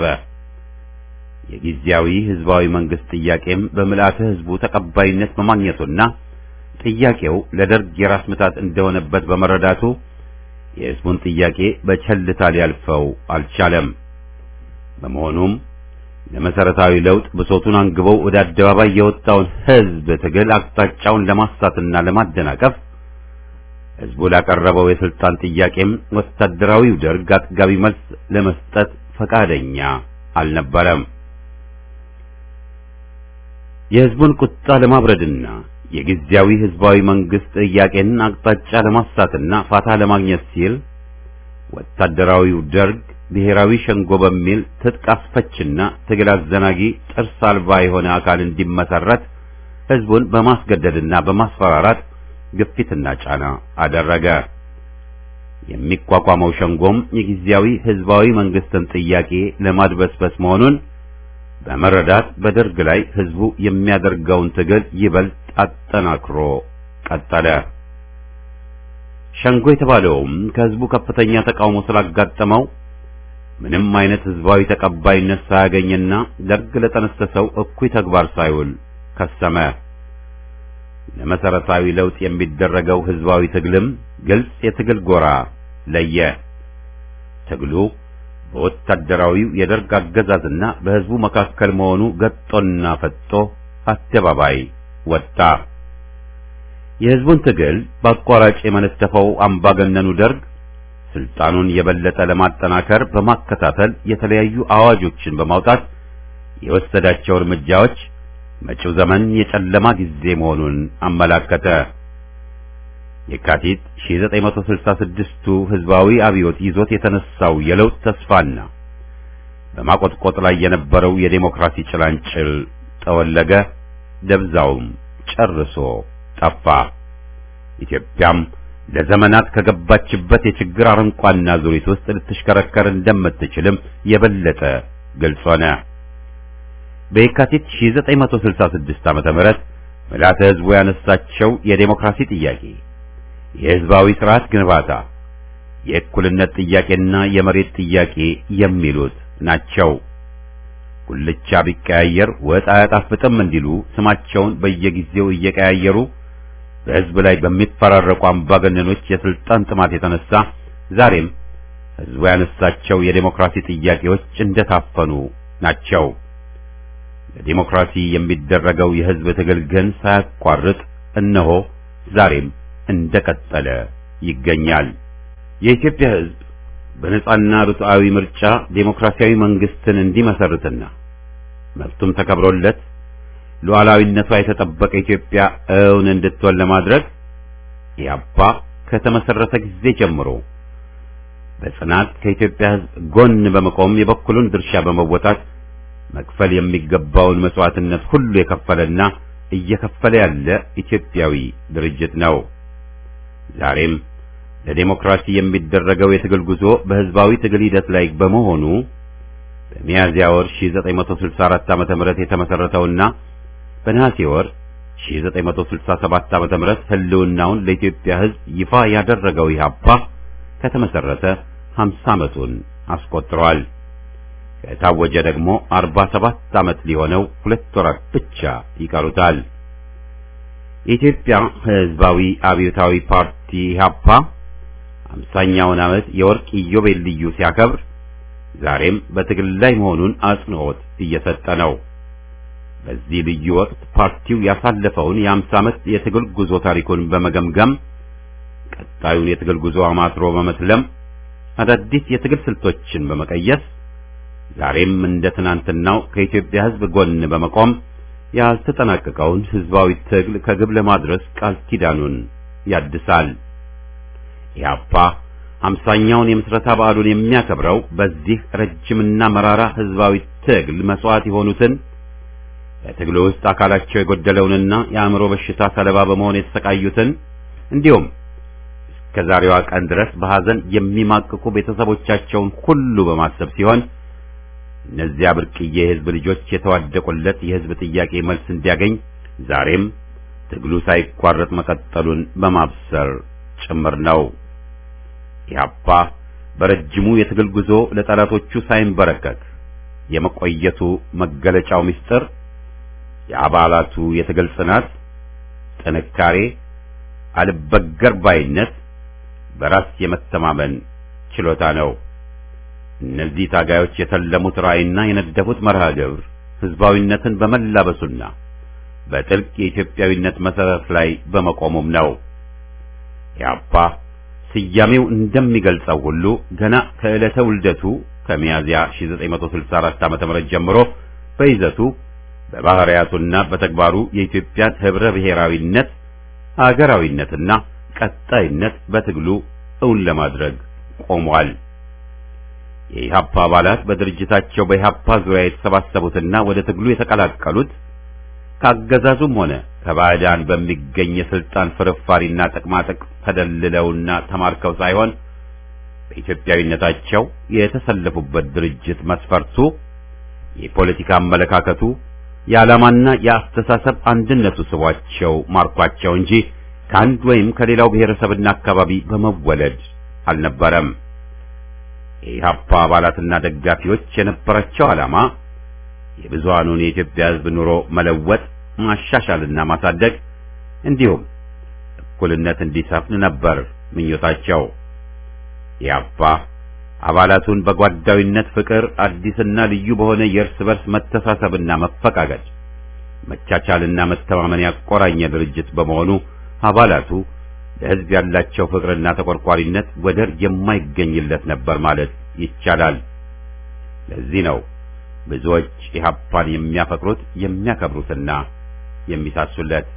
የጊዜያዊ ህዝባዊ መንግስት ጥያቄም በምልአተ ህዝቡ ተቀባይነት በማግኘቱና ጥያቄው ለደርግ የራስ ምታት እንደሆነበት በመረዳቱ የህዝቡን ጥያቄ በቸልታ ሊያልፈው አልቻለም። በመሆኑም ለመሰረታዊ ለውጥ ብሶቱን አንግበው ወደ አደባባይ የወጣውን ህዝብ ትግል አቅጣጫውን ለማሳትና ለማደናቀፍ ህዝቡ ላቀረበው የስልጣን ጥያቄም ወታደራዊው ደርግ አጥጋቢ መልስ ለመስጠት ፈቃደኛ አልነበረም። የህዝቡን ቁጣ ለማብረድና የጊዜያዊ ህዝባዊ መንግስት ጥያቄን አቅጣጫ ለማሳትና ፋታ ለማግኘት ሲል ወታደራዊው ደርግ ብሔራዊ ሸንጎ በሚል ትጥቅ አስፈችና ትግል አዘናጊ ጥርስ አልባ የሆነ አካል እንዲመሰረት ህዝቡን በማስገደድና በማስፈራራት ግፊትና ጫና አደረገ። የሚቋቋመው ሸንጎም የጊዜያዊ ህዝባዊ መንግስትን ጥያቄ ለማድበስበስ መሆኑን በመረዳት በደርግ ላይ ህዝቡ የሚያደርገውን ትግል ይበልጥ አጠናክሮ ቀጠለ። ሸንጎ የተባለውም ከህዝቡ ከፍተኛ ተቃውሞ ስላጋጠመው ምንም አይነት ህዝባዊ ተቀባይነት ሳያገኝና ደርግ ለተነሰሰው እኩይ ተግባር ሳይውል ከሰመ። ለመሰረታዊ ለውጥ የሚደረገው ህዝባዊ ትግልም ግልጽ የትግል ጎራ ለየ። ትግሉ በወታደራዊው የደርግ አገዛዝና በህዝቡ መካከል መሆኑ ገጦና ፈጦ አደባባይ ወጣ። የህዝቡን ትግል በአቋራጭ የመነተፈው አምባገነኑ ደርግ ስልጣኑን የበለጠ ለማጠናከር በማከታተል የተለያዩ አዋጆችን በማውጣት የወሰዳቸው እርምጃዎች መጪው ዘመን የጨለማ ጊዜ መሆኑን አመላከተ። የካቲት ሺህ ዘጠኝ መቶ ስልሳ ስድስቱ ህዝባዊ አብዮት ይዞት የተነሳው የለውጥ ተስፋና በማቆጥቆጥ ላይ የነበረው የዴሞክራሲ ጭላንጭል ጠወለገ፣ ደብዛውም ጨርሶ ጠፋ። ኢትዮጵያም ለዘመናት ከገባችበት የችግር አረንቋና ዙሪት ውስጥ ልትሽከረከር እንደምትችልም የበለጠ ግልጽ ሆነ። በየካቲት ሺህ ዘጠኝ መቶ ስልሳ ስድስት ዓመተ ምህረት ምልዓተ ሕዝቡ ያነሳቸው የዴሞክራሲ ጥያቄ፣ የሕዝባዊ ስርዓት ግንባታ፣ የእኩልነት ጥያቄና የመሬት ጥያቄ የሚሉት ናቸው። ጉልቻ ቢቀያየር ወጥ አያጣፍጥም እንዲሉ ስማቸውን በየጊዜው እየቀያየሩ በሕዝብ ላይ በሚፈራረቁ አምባገነኖች የስልጣን ጥማት የተነሳ ዛሬም ሕዝቡ ያነሳቸው የዴሞክራሲ ጥያቄዎች እንደታፈኑ ናቸው። ለዲሞክራሲ የሚደረገው የሕዝብ ትግል ግን ሳያቋርጥ እነሆ ዛሬም እንደቀጠለ ይገኛል። የኢትዮጵያ ሕዝብ በነጻና ርቱዓዊ ምርጫ ዴሞክራሲያዊ መንግስትን እንዲመሰርትና መብቱም ተከብሮለት ሉዓላዊነቷ የተጠበቀ ኢትዮጵያ እውን እንድትሆን ለማድረግ ኢህአፓ ከተመሰረተ ጊዜ ጀምሮ በጽናት ከኢትዮጵያ ሕዝብ ጎን በመቆም የበኩሉን ድርሻ በመወጣት መክፈል የሚገባውን መስዋዕትነት ሁሉ የከፈለና እየከፈለ ያለ ኢትዮጵያዊ ድርጅት ነው። ዛሬም ለዲሞክራሲ የሚደረገው የትግል ጉዞ በህዝባዊ ትግል ሂደት ላይ በመሆኑ በሚያዝያ ወር ሺህ ዘጠኝ መቶ ስልሳ አራት ዓመተ ምህረት የተመሰረተውና በነሐሴ ወር ሺህ ዘጠኝ መቶ ስልሳ ሰባት ዓመተ ምህረት ህልውናውን ለኢትዮጵያ ሕዝብ ይፋ ያደረገው ኢህአፓ ከተመሰረተ ሃምሳ ዓመቱን አስቆጥሯል። ከታወጀ ደግሞ አርባ ሰባት ዓመት ሊሆነው ሁለት ወራት ብቻ ይቀሩታል። የኢትዮጵያ ሕዝባዊ አብዮታዊ ፓርቲ ኢህአፓ ሃምሳኛውን ዓመት የወርቅ ኢዮቤልዩ ሲያከብር ዛሬም በትግል ላይ መሆኑን አጽንዖት እየሰጠ ነው። በዚህ ልዩ ወቅት ፓርቲው ያሳለፈውን የሃምሳ ዓመት የትግል ጉዞ ታሪኩን በመገምገም ቀጣዩን የትግል ጉዞ አማትሮ በመስለም አዳዲስ የትግል ስልቶችን በመቀየስ ዛሬም እንደ ትናንትናው ከኢትዮጵያ ሕዝብ ጎን በመቆም ያልተጠናቀቀውን ሕዝባዊ ትግል ከግብ ለማድረስ ቃል ኪዳኑን ያድሳል። ኢህአፓ ሃምሳኛውን የምስረታ በዓሉን የሚያከብረው በዚህ ረጅምና መራራ ሕዝባዊ ትግል መስዋዕት የሆኑትን በትግሉ ውስጥ አካላቸው የጎደለውንና የአእምሮ በሽታ ሰለባ በመሆን የተሰቃዩትን እንዲሁም እስከ ዛሬዋ ቀን ድረስ በሐዘን የሚማቅቁ ቤተሰቦቻቸውን ሁሉ በማሰብ ሲሆን እነዚያ ብርቅዬ የሕዝብ ልጆች የተዋደቁለት የሕዝብ ጥያቄ መልስ እንዲያገኝ ዛሬም ትግሉ ሳይቋረጥ መቀጠሉን በማብሰር ጭምር ነው። ኢህአፓ በረጅሙ የትግል ጉዞ ለጠላቶቹ ሳይንበረከክ የመቆየቱ መገለጫው ምስጢር የአባላቱ የትግል ጽናት፣ ጥንካሬ፣ አልበገር ባይነት፣ በራስ የመተማመን ችሎታ ነው። እነዚህ ታጋዮች የተለሙት ራዕይና የነደፉት መርሃ ግብር ህዝባዊነትን በመላበሱና በጥልቅ የኢትዮጵያዊነት መሰረት ላይ በመቆሙም ነው። ኢህአፓ ስያሜው እንደሚገልጸው ሁሉ ገና ከዕለተ ውልደቱ ከሚያዝያ ሺህ ዘጠኝ መቶ ስልሳ አራት ዓመተ ምህረት ጀምሮ በይዘቱ በባህሪያቱና በተግባሩ የኢትዮጵያን ህብረ ብሔራዊነት፣ አገራዊነትና ቀጣይነት በትግሉ እውን ለማድረግ ቆሟል። የኢህአፓ አባላት በድርጅታቸው በኢህአፓ ዙሪያ የተሰባሰቡትና ወደ ትግሉ የተቀላቀሉት ካገዛዙም ሆነ ከባዕዳን በሚገኝ የስልጣን ፍርፋሪና ጥቅማጥቅ ተደልለውና ተማርከው ሳይሆን በኢትዮጵያዊነታቸው የተሰለፉበት ድርጅት መስፈርቱ፣ የፖለቲካ አመለካከቱ፣ የዓላማና የአስተሳሰብ አንድነቱ ስቧቸው ማርኳቸው እንጂ ከአንድ ወይም ከሌላው ብሔረሰብና አካባቢ በመወለድ አልነበረም። የኢህአፓ አባላትና ደጋፊዎች የነበራቸው ዓላማ የብዙሃኑን የኢትዮጵያ ሕዝብ ኑሮ መለወጥ፣ ማሻሻልና ማሳደግ እንዲሁም እኩልነት እንዲሰፍን ነበር ምኞታቸው። ኢህአፓ አባላቱን በጓዳዊነት ፍቅር፣ አዲስና ልዩ በሆነ የእርስ በርስ መተሳሰብና መፈቃቀድ፣ መቻቻልና መተማመን ያቆራኘ ድርጅት በመሆኑ አባላቱ ለሕዝብ ያላቸው ፍቅርና ተቆርቋሪነት ወደር የማይገኝለት ነበር ማለት ይቻላል። ለዚህ ነው ብዙዎች ኢህአፓን የሚያፈቅሩት የሚያከብሩትና የሚሳሱለት።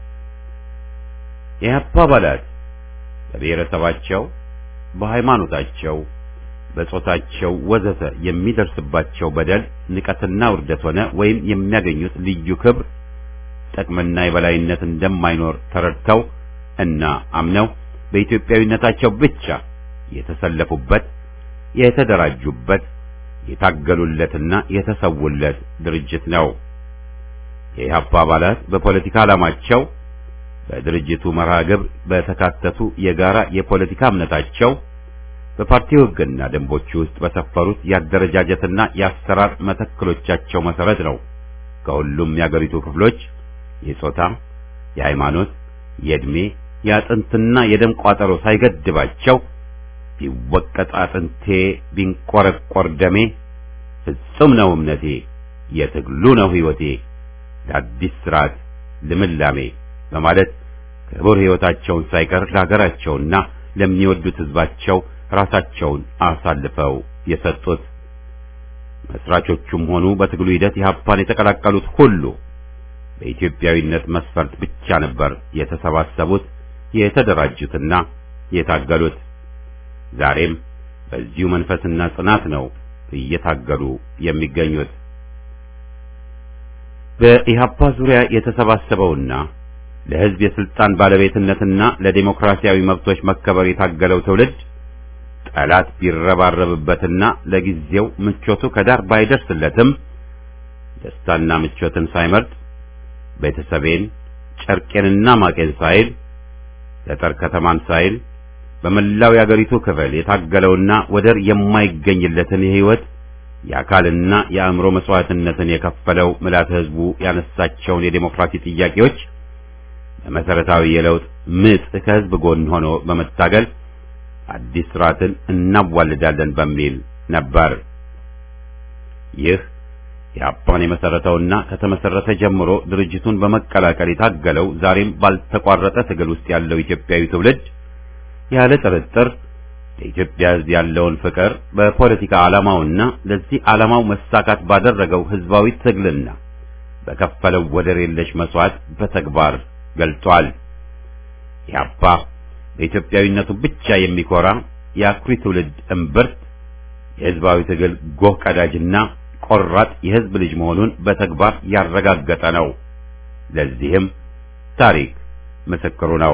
የኢህአፓ አባላት በብሔረሰባቸው፣ በሃይማኖታቸው፣ በጾታቸው ወዘተ የሚደርስባቸው በደል፣ ንቀትና ውርደት ሆነ ወይም የሚያገኙት ልዩ ክብር፣ ጥቅምና የበላይነት እንደማይኖር ተረድተው እና አምነው በኢትዮጵያዊነታቸው ብቻ የተሰለፉበት፣ የተደራጁበት፣ የታገሉለትና የተሰውለት ድርጅት ነው። የኢህአፓ አባላት በፖለቲካ ዓላማቸው በድርጅቱ መርሃ ግብር በተካተቱ የጋራ የፖለቲካ እምነታቸው በፓርቲው ሕግና ደንቦች ውስጥ በሰፈሩት የአደረጃጀትና የአሰራር መተክሎቻቸው መሰረት ነው ከሁሉም የአገሪቱ ክፍሎች የጾታ፣ የሃይማኖት፣ የዕድሜ፣ የአጥንትና የደም ቋጠሮ ሳይገድባቸው ቢወቀጥ አጥንቴ ቢንቆረቆር ደሜ ፍጹም ነው እምነቴ የትግሉ ነው ሕይወቴ ለአዲስ ስርዓት ልምላሜ በማለት ክቡር ሕይወታቸውን ሳይቀር ለሀገራቸውና ለሚወዱት ሕዝባቸው ራሳቸውን አሳልፈው የሰጡት መስራቾቹም ሆኑ በትግሉ ሂደት ኢህአፓን የተቀላቀሉት ሁሉ በኢትዮጵያዊነት መስፈርት ብቻ ነበር የተሰባሰቡት፣ የተደራጁትና የታገሉት። ዛሬም በዚሁ መንፈስና ጽናት ነው እየታገሉ የሚገኙት። በኢህአፓ ዙሪያ የተሰባሰበውና ለሕዝብ የስልጣን ባለቤትነትና ለዲሞክራሲያዊ መብቶች መከበር የታገለው ትውልድ ጠላት ቢረባረብበትና ለጊዜው ምቾቱ ከዳር ባይደርስለትም ደስታና ምቾትን ሳይመርጥ ቤተሰቤን ጨርቄንና ማቄን ሳይል ገጠር ከተማን ሳይል በመላው የአገሪቱ ክፍል የታገለውና ወደር የማይገኝለትን የሕይወት የአካልና የአእምሮ መስዋዕትነትን የከፈለው ምልዓተ ሕዝቡ ያነሳቸውን የዲሞክራሲ ጥያቄዎች በመሰረታዊ የለውጥ ምጥ ከሕዝብ ጎን ሆኖ በመታገል አዲስ ስርዓትን እናዋልዳለን በሚል ነበር። ይህ ኢህአፓን የመሰረተውና ከተመሰረተ ጀምሮ ድርጅቱን በመቀላቀል የታገለው ዛሬም ባልተቋረጠ ትግል ውስጥ ያለው ኢትዮጵያዊ ትውልድ ያለ ጥርጥር ለኢትዮጵያ ሕዝብ ያለውን ፍቅር በፖለቲካ ዓላማውና ለዚህ ዓላማው መሳካት ባደረገው ሕዝባዊ ትግልና በከፈለው ወደር የለሽ መስዋዕት በተግባር ገልጧል። ኢህአፓ በኢትዮጵያዊነቱ ብቻ የሚኮራ የአኩሪ ትውልድ እምብርት የሕዝባዊ ትግል ጎህ ቀዳጅና ቆራጥ የሕዝብ ልጅ መሆኑን በተግባር ያረጋገጠ ነው። ለዚህም ታሪክ ምስክሩ ነው።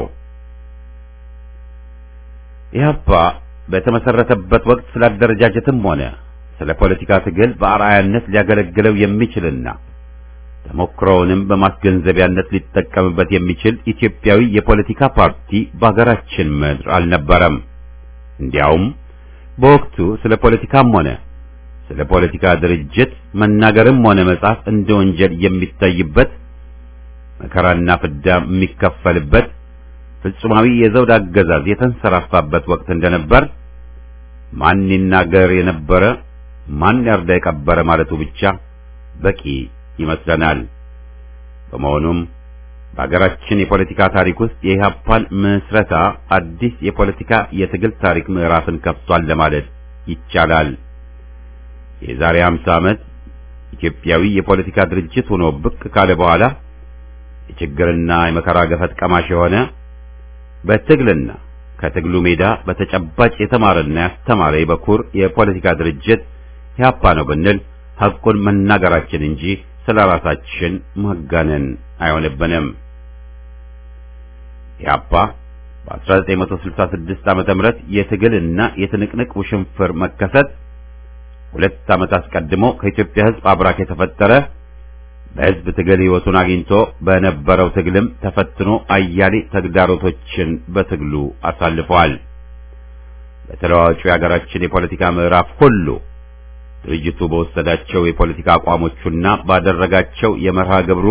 ኢህአፓ በተመሰረተበት ወቅት ስለ አደረጃጀትም ሆነ ስለ ፖለቲካ ትግል በአርአያነት ሊያገለግለው የሚችልና ተሞክሮውንም በማስገንዘቢያነት ሊጠቀምበት የሚችል ኢትዮጵያዊ የፖለቲካ ፓርቲ በሀገራችን ምድር አልነበረም። እንዲያውም በወቅቱ ስለ ፖለቲካም ሆነ ስለ ፖለቲካ ድርጅት መናገርም ሆነ መጻፍ እንደ ወንጀል የሚታይበት፣ መከራና ፍዳ የሚከፈልበት፣ ፍጹማዊ የዘውድ አገዛዝ የተንሰራፋበት ወቅት እንደነበር ማን ይናገር የነበረ ማን ያርዳ የቀበረ ማለቱ ብቻ በቂ ይመስለናል። በመሆኑም በሀገራችን የፖለቲካ ታሪክ ውስጥ የኢህአፓን ምስረታ አዲስ የፖለቲካ የትግል ታሪክ ምዕራፍን ከፍቷል ለማለት ይቻላል። የዛሬ ሃምሳ ዓመት ኢትዮጵያዊ የፖለቲካ ድርጅት ሆኖ ብቅ ካለ በኋላ የችግርና የመከራ ገፈት ቀማሽ የሆነ በትግልና ከትግሉ ሜዳ በተጨባጭ የተማረና ያስተማረ የበኩር የፖለቲካ ድርጅት ኢህአፓ ነው ብንል ሐቁን መናገራችን እንጂ ስለራሳችን ማጋነን አይሆንብንም። ኢህአፓ በአስራ ዘጠኝ መቶ ስልሳ ስድስት ዓመተ ምህረት የትግልና የትንቅንቅ ውሽንፍር መከሰት ሁለት ዓመት አስቀድሞ ከኢትዮጵያ ሕዝብ አብራክ የተፈጠረ በሕዝብ ትግል ሕይወቱን አግኝቶ በነበረው ትግልም ተፈትኖ አያሌ ተግዳሮቶችን በትግሉ አሳልፈዋል። በተለዋዋጩ የሀገራችን የፖለቲካ ምዕራፍ ሁሉ ድርጅቱ በወሰዳቸው የፖለቲካ አቋሞቹና ባደረጋቸው የመርሃ ግብሩ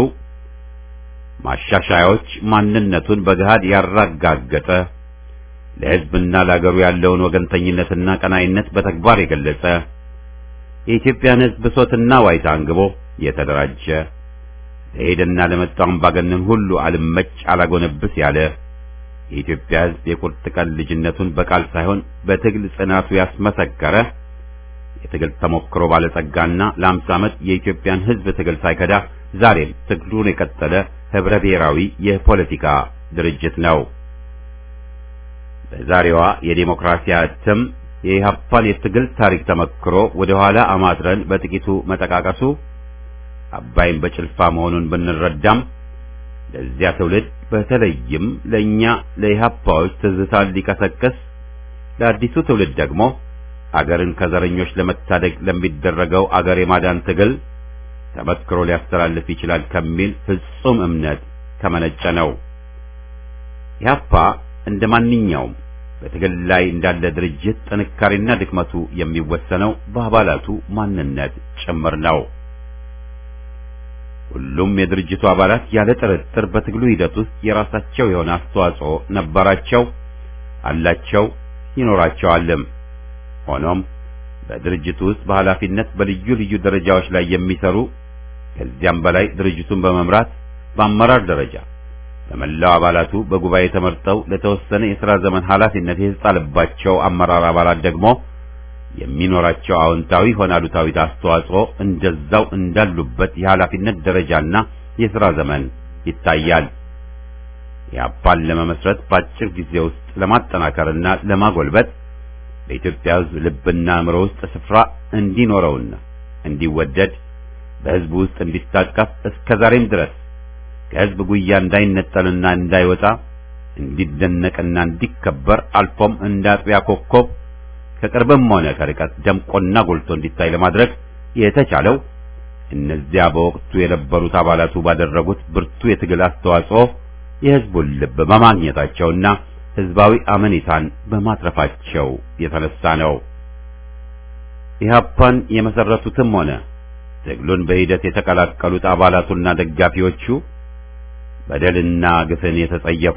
ማሻሻያዎች ማንነቱን በገሃድ ያረጋገጠ፣ ለሕዝብና ለአገሩ ያለውን ወገንተኝነትና ቀናኢነት በተግባር የገለጸ፣ የኢትዮጵያን ሕዝብ ብሶትና ዋይታ አንግቦ የተደራጀ፣ ለሄደና ለመጣው አምባገነን ሁሉ አልመች አላጎነብስ ያለ፣ የኢትዮጵያ ሕዝብ የቁርጥ ቀን ልጅነቱን በቃል ሳይሆን በትግል ጽናቱ ያስመሰከረ፣ የትግል ተሞክሮ ባለጸጋና ለአምሳ ዓመት የኢትዮጵያን ሕዝብ ትግል ሳይከዳ ዛሬም ትግሉን የቀጠለ ህብረ ብሔራዊ የፖለቲካ ድርጅት ነው። በዛሬዋ የዲሞክራሲ እትም የኢህአፓን የትግል ታሪክ ተመክሮ ወደ ኋላ አማትረን በጥቂቱ መጠቃቀሱ አባይን በጭልፋ መሆኑን ብንረዳም ለዚያ ትውልድ በተለይም ለኛ ለኢህአፓዎች ትዝታን ሊቀሰቅስ ለአዲሱ ትውልድ ደግሞ አገርን ከዘረኞች ለመታደግ ለሚደረገው አገር የማዳን ትግል ተመክሮ ሊያስተላልፍ ይችላል ከሚል ፍጹም እምነት ከመነጨ ነው። ኢህአፓ እንደማንኛውም በትግል ላይ እንዳለ ድርጅት ጥንካሬና ድክመቱ የሚወሰነው በአባላቱ ማንነት ጭምር ነው። ሁሉም የድርጅቱ አባላት ያለ ጥርጥር በትግሉ ሂደት ውስጥ የራሳቸው የሆነ አስተዋጽኦ ነበራቸው፣ አላቸው፣ ይኖራቸዋልም። ሆኖም በድርጅቱ ውስጥ በኃላፊነት በልዩ ልዩ ደረጃዎች ላይ የሚሰሩ ከዚያም በላይ ድርጅቱን በመምራት በአመራር ደረጃ በመላው አባላቱ በጉባኤ ተመርጠው ለተወሰነ የሥራ ዘመን ኃላፊነት የተጣለባቸው አመራር አባላት ደግሞ የሚኖራቸው አዎንታዊ ሆነ አሉታዊ አስተዋጽኦ እንደዛው እንዳሉበት የኃላፊነት ደረጃና የሥራ ዘመን ይታያል። ኢህአፓን ለመመስረት በአጭር ጊዜ ውስጥ ለማጠናከርና ለማጎልበት በኢትዮጵያ ሕዝብ ልብና አእምሮ ውስጥ ስፍራ እንዲኖረውና እንዲወደድ በሕዝብ ውስጥ እንዲታቀፍ እስከ ዛሬም ድረስ ከሕዝብ ጉያ እንዳይነጠልና እንዳይወጣ እንዲደነቅና እንዲከበር አልፎም እንዳጥቢያ ኮከብ ከቅርብም ሆነ ከርቀት ደምቆና ጎልቶ እንዲታይ ለማድረግ የተቻለው እነዚያ በወቅቱ የነበሩት አባላቱ ባደረጉት ብርቱ የትግል አስተዋጽኦ የሕዝቡን ልብ በማግኘታቸውና ሕዝባዊ አመኔታን በማትረፋቸው የተነሳ ነው። ኢህአፓን የመሰረቱትም ሆነ ትግሉን በሂደት የተቀላቀሉት አባላቱና ደጋፊዎቹ በደልና ግፍን የተጸየፉ፣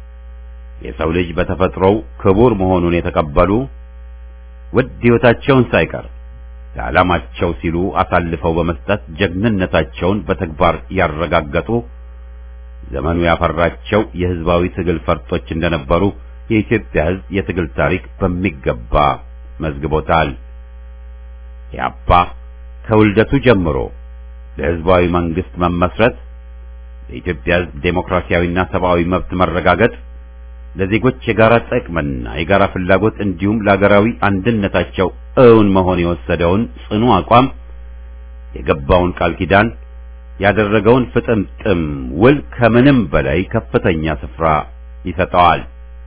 የሰው ልጅ በተፈጥሮው ክቡር መሆኑን የተቀበሉ፣ ውድ ሕይወታቸውን ሳይቀር ለዓላማቸው ሲሉ አሳልፈው በመስጠት ጀግንነታቸውን በተግባር ያረጋገጡ፣ ዘመኑ ያፈራቸው የሕዝባዊ ትግል ፈርጦች እንደነበሩ የኢትዮጵያ ሕዝብ የትግል ታሪክ በሚገባ መዝግቦታል። ኢህአፓ ከውልደቱ ጀምሮ ለሕዝባዊ መንግስት መመስረት፣ ለኢትዮጵያ ሕዝብ ዴሞክራሲያዊና ሰብአዊ መብት መረጋገጥ፣ ለዜጎች የጋራ ጥቅምና የጋራ ፍላጎት እንዲሁም ለሀገራዊ አንድነታቸው እውን መሆን የወሰደውን ጽኑ አቋም፣ የገባውን ቃል ኪዳን፣ ያደረገውን ፍጥምጥም ውል ከምንም በላይ ከፍተኛ ስፍራ ይሰጠዋል።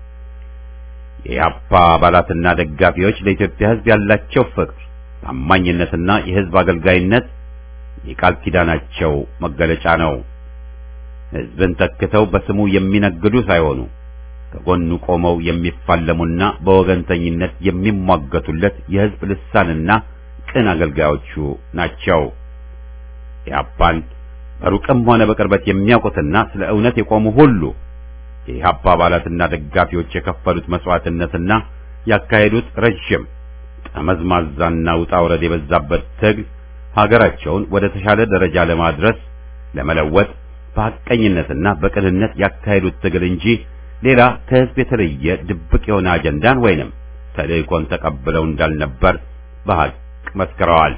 የኢህአፓ አባላትና ደጋፊዎች ለኢትዮጵያ ሕዝብ ያላቸው ፍቅር፣ ታማኝነትና የሕዝብ አገልጋይነት የቃል ኪዳናቸው መገለጫ ነው። ሕዝብን ተክተው በስሙ የሚነግዱ ሳይሆኑ ከጎኑ ቆመው የሚፋለሙና በወገንተኝነት የሚሟገቱለት የሕዝብ ልሳንና ቅን አገልጋዮቹ ናቸው። ኢህአፓን በሩቅም ሆነ በቅርበት የሚያውቁትና ስለ እውነት የቆሙ ሁሉ የኢህአፓ አባላትና ደጋፊዎች የከፈሉት መስዋዕትነትና ያካሄዱት ረጅም ጠመዝማዛና ውጣ ውረድ የበዛበት ትግል ሀገራቸውን ወደ ተሻለ ደረጃ ለማድረስ ለመለወጥ በሐቀኝነትና በቅንነት ያካሄዱት ትግል እንጂ ሌላ ከሕዝብ የተለየ ድብቅ የሆነ አጀንዳን ወይንም ተልእኮን ተቀብለው እንዳልነበር በሐቅ መስክረዋል።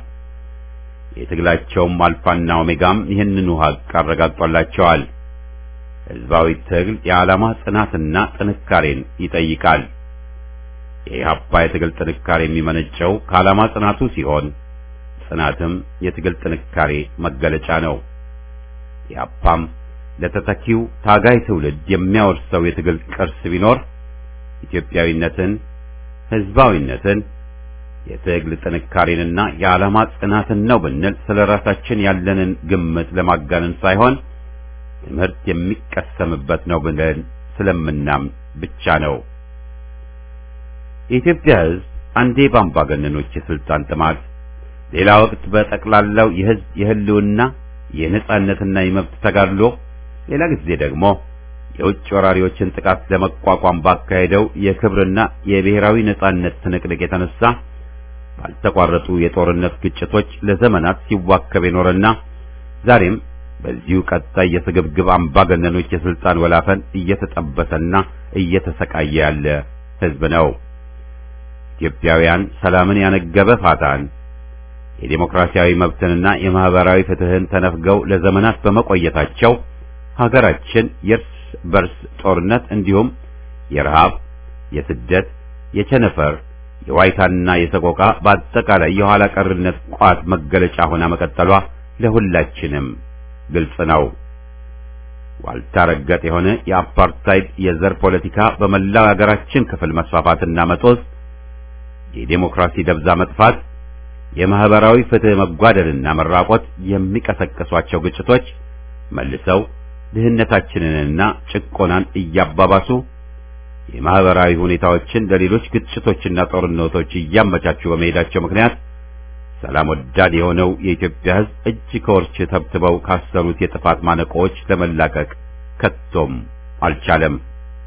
የትግላቸውም አልፋና ኦሜጋም ይህንኑ ሐቅ አረጋግጦላቸዋል። ሕዝባዊ ትግል የዓላማ ጽናትና ጥንካሬን ይጠይቃል። የኢህአፓ የትግል ጥንካሬ የሚመነጨው ከዓላማ ጽናቱ ሲሆን ጽናትም የትግል ጥንካሬ መገለጫ ነው። ኢህአፓም ለተተኪው ታጋይ ትውልድ የሚያወርሰው የትግል ቅርስ ቢኖር ኢትዮጵያዊነትን፣ ሕዝባዊነትን፣ የትግል ጥንካሬንና የዓላማ ጽናትን ነው ብንል ስለራሳችን ያለንን ግምት ለማጋነን ሳይሆን ትምህርት የሚቀሰምበት ነው ብለን ስለምናምን ብቻ ነው። የኢትዮጵያ ሕዝብ አንዴ በአምባገነኖች የስልጣን ጥማት፣ ሌላ ወቅት በጠቅላላው የሕዝብ የህልውና የነጻነትና የመብት ተጋድሎ፣ ሌላ ጊዜ ደግሞ የውጭ ወራሪዎችን ጥቃት ለመቋቋም ባካሄደው የክብርና የብሔራዊ ነጻነት ትንቅንቅ የተነሳ ባልተቋረጡ የጦርነት ግጭቶች ለዘመናት ሲዋከብ የኖረና ዛሬም በዚሁ ቀጣይ የስግብግብ አምባገነኖች የስልጣን ወላፈን እየተጠበሰና እየተሰቃየ ያለ ሕዝብ ነው። ኢትዮጵያውያን ሰላምን ያነገበ ፋታን፣ የዲሞክራሲያዊ መብትንና የማህበራዊ ፍትህን ተነፍገው ለዘመናት በመቆየታቸው ሀገራችን የእርስ በርስ ጦርነት እንዲሁም የረሃብ፣ የስደት፣ የቸነፈር፣ የዋይታና የሰቆቃ በአጠቃላይ የኋላ ቀርነት ቋት መገለጫ ሆና መቀጠሏ ለሁላችንም ግልጽ ነው። ዋልታ ረገጥ የሆነ የአፓርታይድ የዘር ፖለቲካ በመላው ሀገራችን ክፍል መስፋፋትና መጦዝ፣ የዲሞክራሲ ደብዛ መጥፋት፣ የማህበራዊ ፍትህ መጓደልና መራቆት የሚቀሰቅሷቸው ግጭቶች መልሰው ድህነታችንንና ጭቆናን እያባባሱ የማህበራዊ ሁኔታዎችን ለሌሎች ግጭቶችና ጦርነቶች እያመቻቹ በመሄዳቸው ምክንያት ሰላም ወዳድ የሆነው የኢትዮጵያ ሕዝብ እጅ ከወርች ተብትበው ካሰሩት የጥፋት ማነቆዎች ለመላቀቅ ከቶም አልቻለም።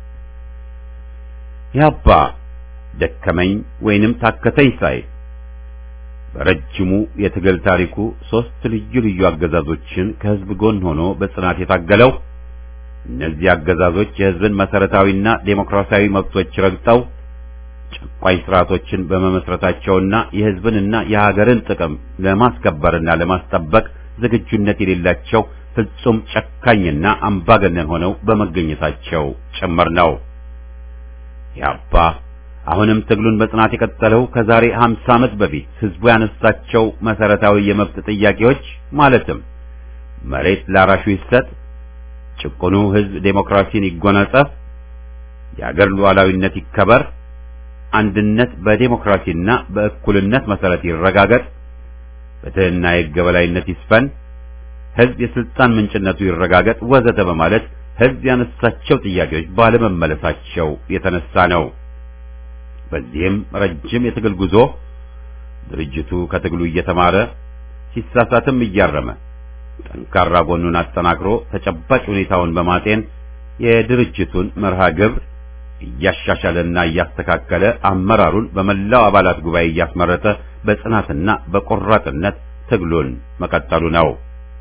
ያባ ደከመኝ ወይንም ታከተኝ ሳይ በረጅሙ የትግል ታሪኩ ሶስት ልዩ ልዩ አገዛዞችን ከህዝብ ጎን ሆኖ በጽናት የታገለው እነዚህ አገዛዞች የህዝብን መሰረታዊና ዴሞክራሲያዊ መብቶች ረግጠው ጨቋኝ ስርዓቶችን በመመስረታቸውና የህዝብንና የሀገርን ጥቅም ለማስከበርና ለማስጠበቅ ዝግጁነት የሌላቸው ፍጹም ጨካኝና አምባገነን ሆነው በመገኘታቸው ጭምር ነው። ያባ አሁንም ትግሉን በጽናት የቀጠለው ከዛሬ ሀምሳ ዓመት በፊት ህዝቡ ያነሳቸው መሰረታዊ የመብት ጥያቄዎች ማለትም መሬት ላራሹ ይሰጥ፣ ጭቁኑ ህዝብ ዴሞክራሲን ይጎናጸፍ፣ የአገር ሉዓላዊነት ይከበር፣ አንድነት በዴሞክራሲና በእኩልነት መሰረት ይረጋገጥ፣ ፍትህና የሕግ የበላይነት ይስፈን፣ ህዝብ የስልጣን ምንጭነቱ ይረጋገጥ ወዘተ በማለት ህዝብ ያነሳቸው ጥያቄዎች ባለመመለሳቸው የተነሳ ነው። በዚህም ረጅም የትግል ጉዞ ድርጅቱ ከትግሉ እየተማረ ሲሳሳትም እያረመ ጠንካራ ጎኑን አጠናክሮ ተጨባጭ ሁኔታውን በማጤን የድርጅቱን መርሃ ግብር እያሻሻለና እያስተካከለ አመራሩን በመላው አባላት ጉባኤ እያስመረጠ በጽናትና በቆራጥነት ትግሉን መቀጠሉ ነው።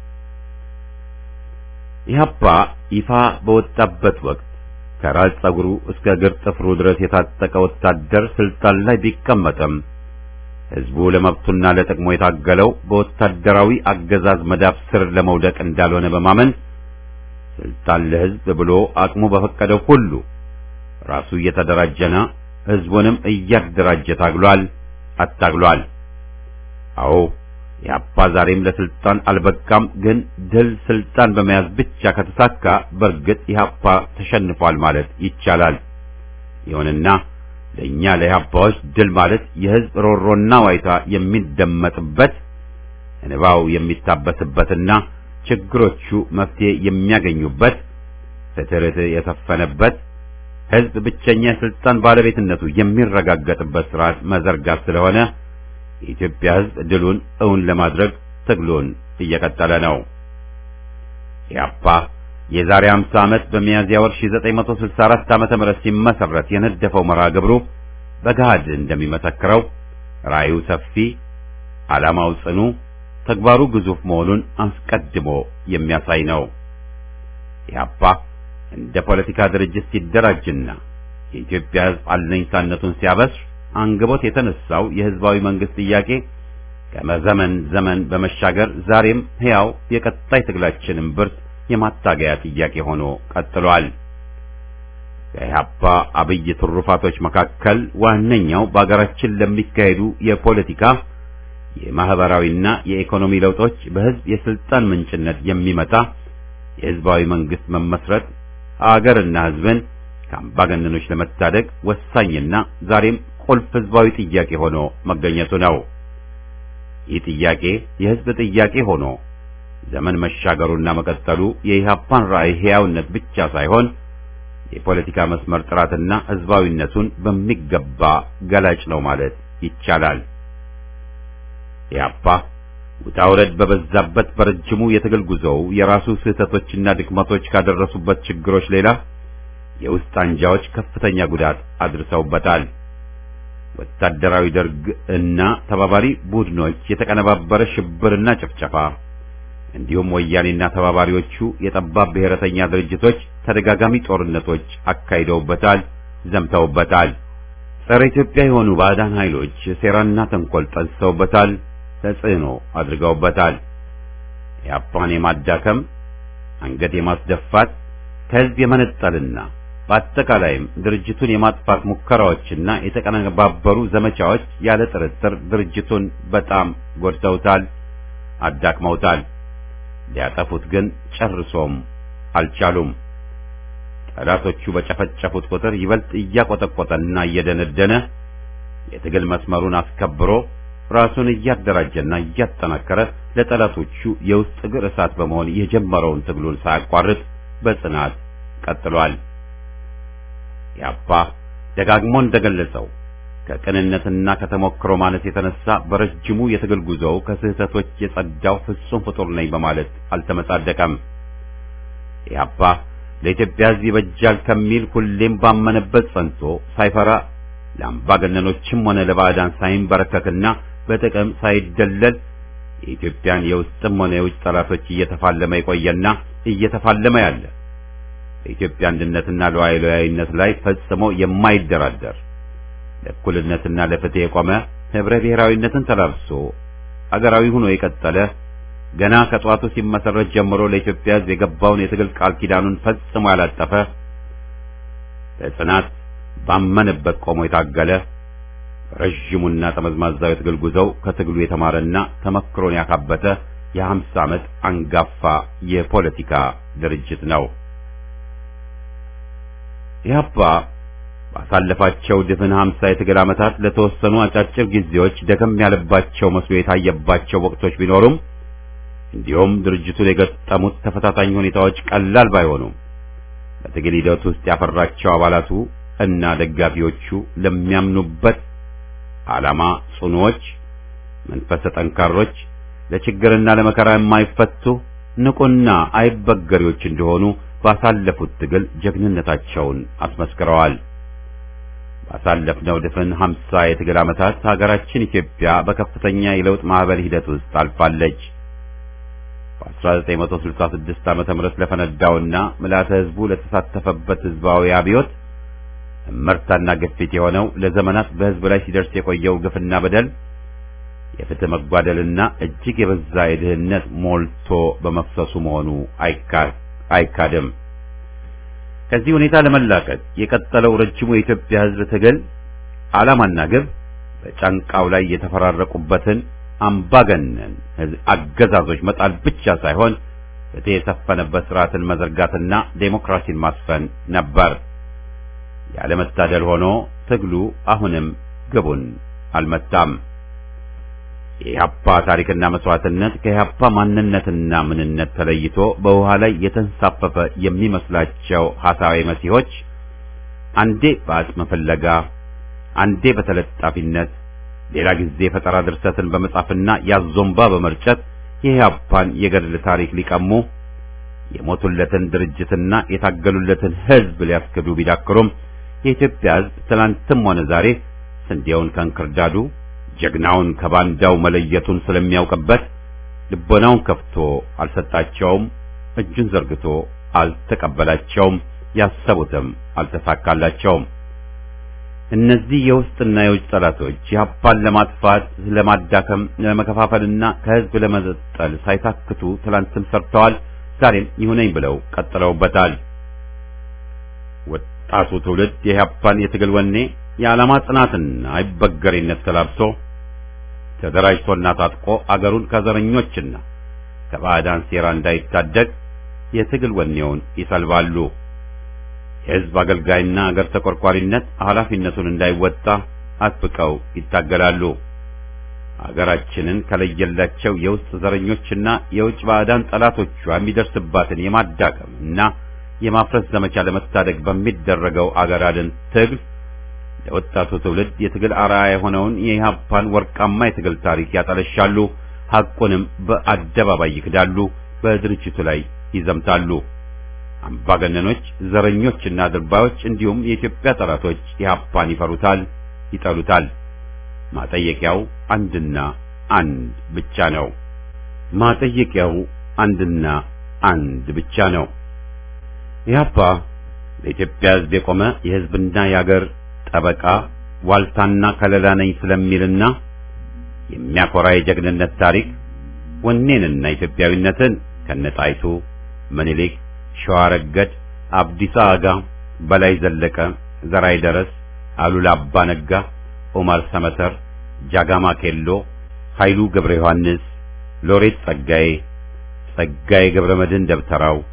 ኢህአፓ ይፋ በወጣበት ወቅት ከራስ ጸጉሩ እስከ እግር ጥፍሩ ድረስ የታጠቀ ወታደር ስልጣን ላይ ቢቀመጥም ህዝቡ ለመብቱና ለጥቅሙ የታገለው በወታደራዊ አገዛዝ መዳፍ ስር ለመውደቅ እንዳልሆነ በማመን ስልጣን ለህዝብ ብሎ አቅሙ በፈቀደው ሁሉ ራሱ እየተደራጀና ህዝቡንም እያደራጀ ታግሏል፣ አታግሏል። አዎ ኢህአፓ ዛሬም ለስልጣን አልበቃም። ግን ድል ስልጣን በመያዝ ብቻ ከተሳካ በእርግጥ ኢህአፓ ተሸንፏል ማለት ይቻላል። ይሁንና ለእኛ ለኢህአፓዎች ድል ማለት የህዝብ ሮሮና ዋይታ የሚደመጥበት፣ እንባው የሚታበስበትና ችግሮቹ መፍትሄ የሚያገኙበት፣ ፍትህ የሰፈነበት፣ ህዝብ ብቸኛ ስልጣን ባለቤትነቱ የሚረጋገጥበት ስርዓት መዘርጋት ስለሆነ የኢትዮጵያ ህዝብ ድሉን እውን ለማድረግ ትግሉን እየቀጠለ ነው። ኢህአፓ የዛሬ ሃምሳ ዓመት በሚያዝያ ወር ሺህ ዘጠኝ መቶ ስልሳ አራት ዓመተ ምህረት ሲመሰረት የነደፈው መርሃ ግብሩ በገሃድ እንደሚመሰክረው ራእዩ ሰፊ፣ ዓላማው ጽኑ፣ ተግባሩ ግዙፍ መሆኑን አስቀድሞ የሚያሳይ ነው። ኢህአፓ እንደ ፖለቲካ ድርጅት ሲደራጅና የኢትዮጵያ ህዝብ አለኝታነቱን ሲያበስር አንግቦት የተነሳው የህዝባዊ መንግስት ጥያቄ ከመዘመን ዘመን በመሻገር ዛሬም ሕያው የቀጣይ ትግላችን እምብርት የማታገያ ጥያቄ ሆኖ ቀጥሏል። ከኢህአፓ አብይ ትሩፋቶች መካከል ዋነኛው በአገራችን ለሚካሄዱ የፖለቲካ የማህበራዊና የኢኮኖሚ ለውጦች በህዝብ የስልጣን ምንጭነት የሚመጣ የህዝባዊ መንግስት መመስረት አገርና ህዝብን ከአምባገነኖች ለመታደግ ወሳኝና ዛሬም ቁልፍ ህዝባዊ ጥያቄ ሆኖ መገኘቱ ነው። ይህ ጥያቄ የህዝብ ጥያቄ ሆኖ ዘመን መሻገሩና መቀጠሉ የኢህአፓን ራዕይ ሕያውነት ብቻ ሳይሆን የፖለቲካ መስመር ጥራትና ህዝባዊነቱን በሚገባ ገላጭ ነው ማለት ይቻላል። ኢህአፓ ውጣ ውረድ በበዛበት በረጅሙ የትግል ጉዞው የራሱ ስህተቶችና ድክመቶች ካደረሱበት ችግሮች ሌላ የውስጥ አንጃዎች ከፍተኛ ጉዳት አድርሰውበታል። ወታደራዊ ደርግ እና ተባባሪ ቡድኖች የተቀነባበረ ሽብርና ጭፍጨፋ፣ እንዲሁም ወያኔና ተባባሪዎቹ የጠባብ ብሔረተኛ ድርጅቶች ተደጋጋሚ ጦርነቶች አካሂደውበታል፣ ዘምተውበታል። ጸረ ኢትዮጵያ የሆኑ ባዕዳን ኃይሎች ሴራና ተንኮል ጠንስሰውበታል፣ ተጽዕኖ አድርገውበታል። ኢህአፓን የማዳከም አንገት የማስደፋት ከህዝብ የመነጠልና በአጠቃላይም ድርጅቱን የማጥፋት ሙከራዎችና የተቀነባበሩ ዘመቻዎች ያለ ጥርጥር ድርጅቱን በጣም ጎድተውታል፣ አዳክመውታል። ሊያጠፉት ግን ጨርሶም አልቻሉም። ጠላቶቹ በጨፈጨፉት ቁጥር ይበልጥ እያቆጠቆጠና እየደነደነ የትግል መስመሩን አስከብሮ ራሱን እያደራጀና እያጠናከረ ለጠላቶቹ የውስጥ እግር እሳት በመሆን የጀመረውን ትግሉን ሳያቋርጥ በጽናት ቀጥሏል። ያባ ደጋግሞ እንደገለጸው ከቅንነትና ከተሞክሮ ማነስ የተነሳ በረጅሙ የትግል ጉዞው ከስህተቶች የጸዳው ፍጹም ፍጡር ነኝ በማለት አልተመጻደቀም። ያባ ለኢትዮጵያ ሕዝብ ይበጃል ከሚል ሁሌም ባመነበት ጸንቶ ሳይፈራ ለአምባገነኖችም ሆነ ለባዕዳን ሳይንበረከክና በጥቅም ሳይደለል የኢትዮጵያን የውስጥም ሆነ የውጭ ጠላቶች እየተፋለመ የቆየና እየተፋለመ ያለ በኢትዮጵያ አንድነትና ሉዓላዊነት ላይ ፈጽሞ የማይደራደር ለእኩልነትና ለፍትህ የቆመ ህብረ ብሔራዊነትን ተላብሶ አገራዊ ሆኖ የቀጠለ ገና ከጧቱ ሲመሰረት ጀምሮ ለኢትዮጵያ ሕዝብ የገባውን የትግል ቃል ኪዳኑን ፈጽሞ ያላጠፈ በጽናት ባመነበት ቆሞ የታገለ ረጅሙና ጠመዝማዛው የትግል ጉዞው ከትግሉ የተማረና ተመክሮን ያካበተ የሀምሳ ዓመት አንጋፋ የፖለቲካ ድርጅት ነው። ኢህአፓ ባሳለፋቸው ድፍን ሀምሳ የትግል ዓመታት ለተወሰኑ አጫጭር ጊዜዎች ደከም ያለባቸው መስሎ የታየባቸው ወቅቶች ቢኖሩም እንዲሁም ድርጅቱን የገጠሙት ተፈታታኝ ሁኔታዎች ቀላል ባይሆኑም በትግል ሂደት ውስጥ ያፈራቸው አባላቱ እና ደጋፊዎቹ ለሚያምኑበት ዓላማ ጽኑዎች፣ መንፈሰ ጠንካሮች፣ ለችግርና ለመከራ የማይፈቱ ንቁና አይበገሪዎች እንደሆኑ ባሳለፉት ትግል ጀግንነታቸውን አስመስክረዋል። ባሳለፍነው ድፍን ሀምሳ የትግል ዓመታት ሀገራችን ኢትዮጵያ በከፍተኛ የለውጥ ማዕበል ሂደት ውስጥ አልፋለች። በአስራ ዘጠኝ መቶ ስልሳ ስድስት ዓመተ ምህረት ለፈነዳውና ምልዓተ ሕዝቡ ለተሳተፈበት ሕዝባዊ አብዮት እመርታና ግፊት የሆነው ለዘመናት በሕዝብ ላይ ሲደርስ የቆየው ግፍና በደል የፍትህ መጓደልና እጅግ የበዛ የድህነት ሞልቶ በመፍሰሱ መሆኑ አይካድም። ከዚህ ሁኔታ ለመላቀቅ የቀጠለው ረጅሙ የኢትዮጵያ ሕዝብ ትግል ዓላማና ግብ በጫንቃው ላይ የተፈራረቁበትን አምባገነን አገዛዞች መጣል ብቻ ሳይሆን ፍትህ የሰፈነበት ስርዓትን መዘርጋትና ዴሞክራሲን ማስፈን ነበር። ያለመታደል ሆኖ ትግሉ አሁንም ግቡን አልመታም። የኢህአፓ ታሪክና መስዋዕትነት ከኢህአፓ ማንነትና ምንነት ተለይቶ በውሃ ላይ የተንሳፈፈ የሚመስላቸው ሐሳዊ መሲሆች አንዴ በአጽመ ፍለጋ፣ አንዴ በተለጣፊነት፣ ሌላ ጊዜ ፈጠራ ድርሰትን በመጻፍና ያዞምባ በመርጨት የኢህአፓን የገድል ታሪክ ሊቀሙ የሞቱለትን ድርጅትና የታገሉለትን ሕዝብ ሊያስክዱ ቢዳክሩም የኢትዮጵያ ሕዝብ ትናንትም ሆነ ዛሬ ስንዴውን ከእንክርዳዱ ጀግናውን ከባንዳው መለየቱን ስለሚያውቅበት ልቦናውን ከፍቶ አልሰጣቸውም፣ እጁን ዘርግቶ አልተቀበላቸውም፣ ያሰቡትም አልተሳካላቸውም። እነዚህ የውስጥና የውጭ ጠላቶች ኢህአፓን ለማጥፋት፣ ለማዳከም፣ ለመከፋፈልና ከሕዝብ ለመዘጠል ሳይታክቱ ትላንትም ሰርተዋል፣ ዛሬም ይሁነኝ ብለው ቀጥለውበታል። ወጣቱ ትውልድ የኢህአፓን የትግል ወኔ የዓላማ ጽናትና አይበገሬነት ተላብሶ ተደራጅቶና ታጥቆ አገሩን ከዘረኞችና ከባዕዳን ሴራ እንዳይታደግ የትግል ወኔውን ይሰልባሉ። የሕዝብ አገልጋይና አገር ተቆርቋሪነት ኃላፊነቱን እንዳይወጣ አጥብቀው ይታገላሉ። አገራችንን ከለየላቸው የውስጥ ዘረኞችና የውጭ ባዕዳን ጠላቶቿ የሚደርስባትን የማዳከም እና የማፍረስ ዘመቻ ለመታደግ በሚደረገው አገር አድን ትግል ለወጣቱ ትውልድ የትግል አርአያ የሆነውን የኢህአፓን ወርቃማ የትግል ታሪክ ያጠለሻሉ። ሐቁንም በአደባባይ ይክዳሉ። በድርጅቱ ላይ ይዘምታሉ። አምባገነኖች፣ ዘረኞችና ድርባዮች እንዲሁም የኢትዮጵያ ጠላቶች ኢህአፓን ይፈሩታል፣ ይጠሉታል። ማጠየቂያው አንድና አንድ ብቻ ነው። ማጠየቂያው አንድና አንድ ብቻ ነው። ኢህአፓ ለኢትዮጵያ ሕዝብ የቆመ የሕዝብና የአገር ጠበቃ ዋልታና ከለላ ነኝ ስለሚልና የሚያኮራ የጀግንነት ታሪክ ወኔንና ኢትዮጵያዊነትን ከነጣይቱ ምኒልክ፣ ሸዋረገድ፣ አብዲሳ አጋ፣ በላይ ዘለቀ፣ ዘራይ ደረስ፣ አሉላ አባ ነጋ፣ ኦማር ሰመተር፣ ጃጋማ ኬሎ፣ ኃይሉ ገብረ ዮሐንስ፣ ሎሬት ጸጋዬ፣ ጸጋዬ ገብረ መድህን ደብተራው፣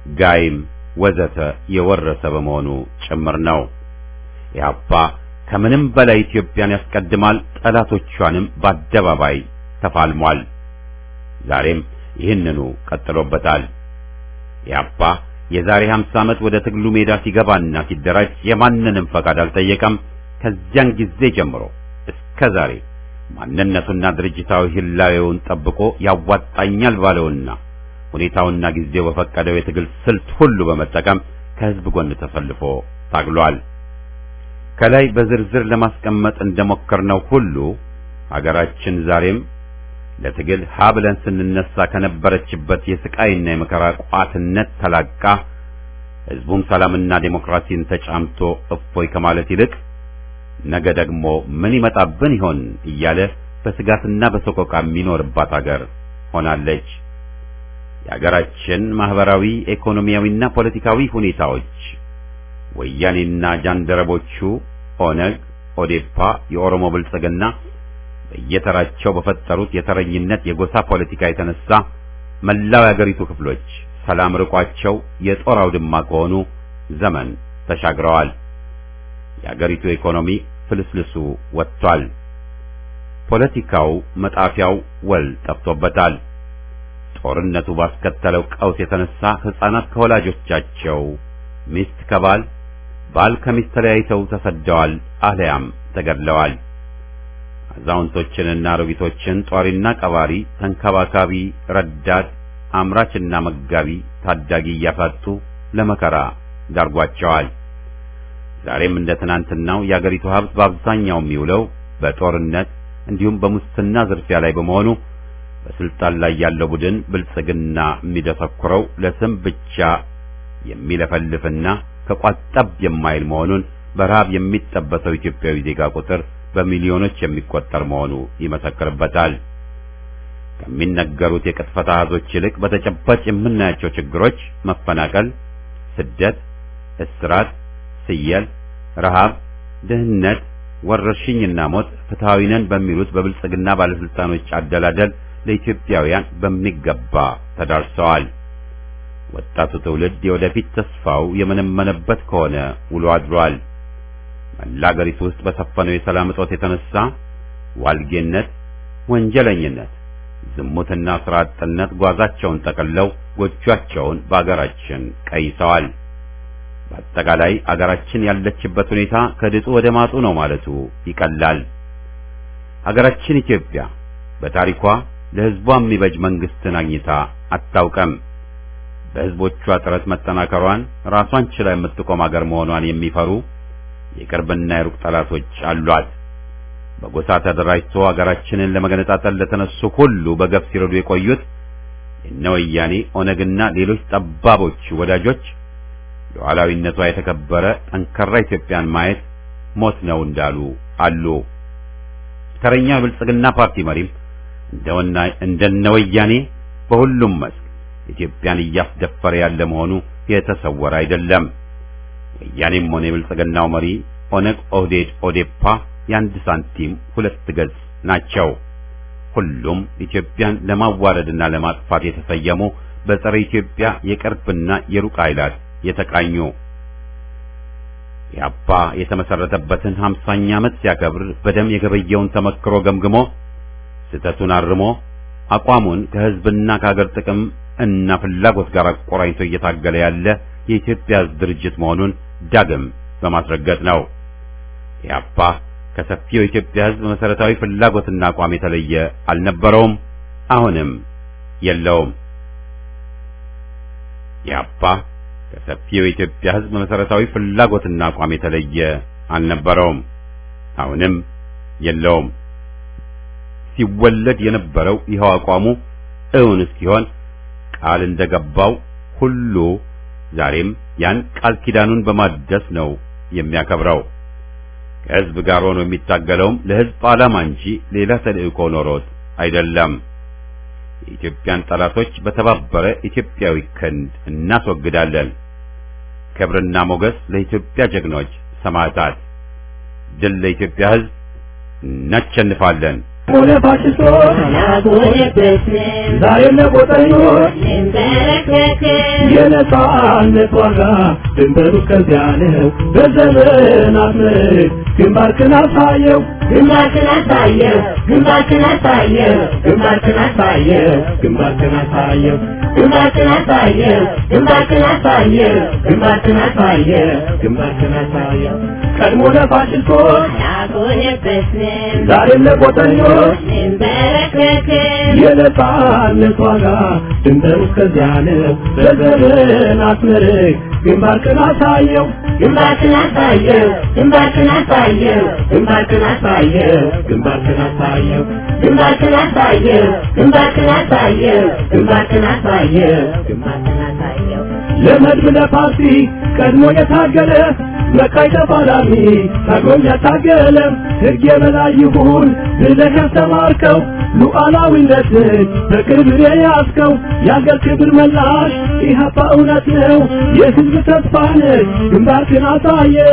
ጋይም ወዘተ የወረሰ በመሆኑ ጭምር ነው። ኢህአፓ ከምንም በላይ ኢትዮጵያን ያስቀድማል፣ ጠላቶቿንም በአደባባይ ተፋልሟል። ዛሬም ይህንኑ ቀጥሎበታል። ኢህአፓ የዛሬ ሃምሳ ዓመት ወደ ትግሉ ሜዳ ሲገባና ሲደራጅ የማንንም ፈቃድ አልጠየቀም። ከዚያን ጊዜ ጀምሮ እስከ ዛሬ ማንነቱና ድርጅታዊ ህላዌውን ጠብቆ ያዋጣኛል ባለውና ሁኔታውና ጊዜው በፈቀደው የትግል ስልት ሁሉ በመጠቀም ከህዝብ ጎን ተሰልፎ ታግሏል። ከላይ በዝርዝር ለማስቀመጥ እንደሞከርነው ሁሉ ሀገራችን ዛሬም ለትግል ሀብለን ስንነሳ ከነበረችበት የስቃይና የመከራ ቋትነት ተላቃ ህዝቡም ሰላምና ዴሞክራሲን ተጫምቶ እፎይ ከማለት ይልቅ ነገ ደግሞ ምን ይመጣብን ይሆን እያለ በስጋትና በሰቆቃ የሚኖርባት ሀገር ሆናለች። የሀገራችን ማህበራዊ፣ ኢኮኖሚያዊና ፖለቲካዊ ሁኔታዎች ወያኔና ጃንደረቦቹ ኦነግ፣ ኦዴፓ፣ የኦሮሞ ብልጽግና በየተራቸው በፈጠሩት የተረኝነት የጎሳ ፖለቲካ የተነሳ መላው የሀገሪቱ ክፍሎች ሰላም ርቋቸው የጦር አውድማ ከሆኑ ዘመን ተሻግረዋል። የሀገሪቱ ኢኮኖሚ ፍልስልሱ ወጥቷል። ፖለቲካው መጣፊያው ወል ጠፍቶበታል። ጦርነቱ ባስከተለው ቀውስ የተነሳ ህፃናት ከወላጆቻቸው፣ ሚስት ከባል፣ ባል ከሚስት ተለያይተው ተሰደዋል፣ አልያም ተገድለዋል። አዛውንቶችንና አሮጊቶችን ጧሪና ቀባሪ፣ ተንከባካቢ፣ ረዳት፣ አምራችና መጋቢ፣ ታዳጊ እያሳጡ ለመከራ ዳርጓቸዋል። ዛሬም እንደ ትናንትናው የአገሪቱ ሀብት በአብዛኛው የሚውለው በጦርነት እንዲሁም በሙስና ዝርፊያ ላይ በመሆኑ በስልጣን ላይ ያለው ቡድን ብልጽግና የሚደሰኩረው ለስም ብቻ የሚለፈልፍና ከቋጠብ የማይል መሆኑን በረሃብ የሚጠበሰው ኢትዮጵያዊ ዜጋ ቁጥር በሚሊዮኖች የሚቆጠር መሆኑ ይመሰክርበታል። ከሚነገሩት የቅጥፈት አሃዞች ይልቅ በተጨባጭ የምናያቸው ችግሮች መፈናቀል፣ ስደት፣ እስራት፣ ስየል፣ ረሃብ፣ ድህነት፣ ወረርሽኝና ሞት ፍትሃዊ ነን በሚሉት በብልጽግና ባለስልጣኖች አደላደል ለኢትዮጵያውያን በሚገባ ተዳርሰዋል። ወጣቱ ትውልድ የወደፊት ተስፋው የመነመነበት ከሆነ ውሎ አድሯል። መላ አገሪቱ ውስጥ በሰፈነው የሰላም እጦት የተነሳ ዋልጌነት፣ ወንጀለኝነት፣ ዝሙትና ስራ አጥነት ጓዛቸውን ጠቅልለው ጎጆአቸውን በአገራችን ቀይሰዋል። በአጠቃላይ አገራችን ያለችበት ሁኔታ ከድጡ ወደ ማጡ ነው ማለቱ ይቀላል። አገራችን ኢትዮጵያ በታሪኳ ለሕዝቧ የሚበጅ መንግስትን አግኝታ አታውቅም። በሕዝቦቿ ጥረት መጠናከሯን ራሷን ችላ የምትቆም አገር መሆኗን የሚፈሩ የቅርብና የሩቅ ጠላቶች አሏት። በጎሳ ተደራጅቶ አገራችንን ለመገነጣጠል ለተነሱ ሁሉ በገፍ ሲረዱ የቆዩት የነ ወያኔ ኦነግና ሌሎች ጠባቦች ወዳጆች ሉዓላዊነቷ የተከበረ ጠንካራ ኢትዮጵያን ማየት ሞት ነው እንዳሉ አሉ። ተረኛ ብልጽግና ፓርቲ መሪም እንደወና እንደነ ወያኔ በሁሉም መስክ ኢትዮጵያን እያስደፈረ ያለ መሆኑ የተሰወረ አይደለም። ወያኔም ሆነ የብልጽግናው መሪ ኦነግ፣ ኦህዴድ፣ ኦዴፓ የአንድ ሳንቲም ሁለት ገጽ ናቸው። ሁሉም ኢትዮጵያን ለማዋረድና ለማጥፋት የተሰየሙ በጸረ ኢትዮጵያ የቅርብና የሩቅ ኃይላት የተቃኙ። ኢህአፓ የተመሰረተበትን ሃምሳኛ ዓመት ሲያከብር በደም የገበየውን ተመክሮ ገምግሞ ስህተቱን አርሞ አቋሙን ከህዝብና ከሀገር ጥቅም እና ፍላጎት ጋር አቆራኝቶ እየታገለ ያለ የኢትዮጵያ ድርጅት መሆኑን ዳግም በማስረገጥ ነው። ኢህአፓ ከሰፊው የኢትዮጵያ ህዝብ መሰረታዊ ፍላጎትና አቋም የተለየ አልነበረውም፣ አሁንም የለውም። ኢህአፓ ከሰፊው የኢትዮጵያ ህዝብ መሰረታዊ ፍላጎትና አቋም የተለየ አልነበረውም፣ አሁንም የለውም። ሲወለድ የነበረው ይኸው አቋሙ እውን እስኪሆን ቃል እንደገባው ሁሉ ዛሬም ያን ቃል ኪዳኑን በማደስ ነው የሚያከብረው። ከህዝብ ጋር ሆኖ የሚታገለውም ለህዝብ ዓላማ እንጂ ሌላ ተልእኮ ኖሮት አይደለም። የኢትዮጵያን ጠላቶች በተባበረ ኢትዮጵያዊ ክንድ እናስወግዳለን። ክብርና ሞገስ ለኢትዮጵያ ጀግኖች ሰማዕታት። ድል ለኢትዮጵያ ህዝብ። እናሸንፋለን። ሆነ ፋሽስቶች አላጎነበስንም ዛሬም ለቆጠኞች እንበረከክም የነጻነት ዋጋ ድንበሩ ከዚያ ነው። በዘመናት ምርክ ግንባርክን አሳየው ግንባርክን አሳየው ግንባርክን አሳየው ግንባርክን አሳየው ግንባርክን አሳየው ግንባርክን አሳየው ግንባርክን አሳየው ግንባርክን አሳየው ግንባርክን አሳየው ቀድሞ ለፋሽስቶች አላጎነበስንም ዛሬም ለቆጠኞች እንበረከክም የነጻነት ዋጋ ድንበሩ ከዚያ ነው። በዘመናት ምርክ ግንባርክን አሳየው ግንባርክን አሳየው ግንባርክን አሳየው ግንባርክን አሳየው ግንባርክን አሳየው ግንባርክን አሳየው ግንባርክን አሳየው ግንባርክን አሳየው ግንባርክን አሳየው ለመድብ ለፓርቲ ቀድሞ የታገለ መቃይ ተፋላሚ ታግሎም ያታገለ ሕግ የበላይ ይሁን ብለህ ያስተማርከው ሉዓላዊነትን በክብር የያዝከው የአገር ክብር መላሽ ኢህአፓ እውነት ነው የሕዝብ ተስፋ ነህ። ግንባርክን አሳየው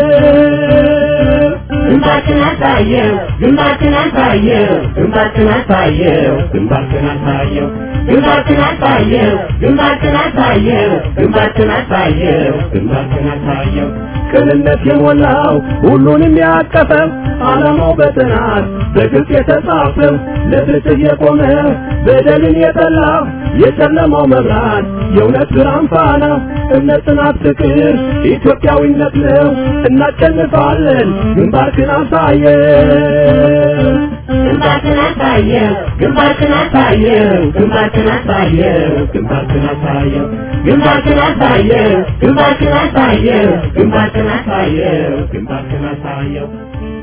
ግንባርክን አሳየው ግንባርክን አሳየው ግንባርክን አሳየው ግንባርክን አሳየው ግንባርክን አሳየው ግንባርክን አሳየው ግንባርክን አሳየው ግንባርክን አሳየው ቅንነት የሞላው ሁሉንም ያቀፈው ዓላማው በጥናት በግልጽ የተጻፈው ለፍትህ የቆመ በደልን የጠላ የጨለማው መብራት የእውነት ብርሃን ፋና እምነት፣ ጽናት፣ ፍቅር ኢትዮጵያዊነት ነው። እናሸንፋለን። ግንባርክን አሳየው ግንባርክን አሳየው ግንባርክን አሳየው ግንባርክን አሳየው ግንባርክን አሳየው ግንባርክን አሳየው ግንባርክን አሳየው ግንባርክን አሳየው ግንባርክን አሳየው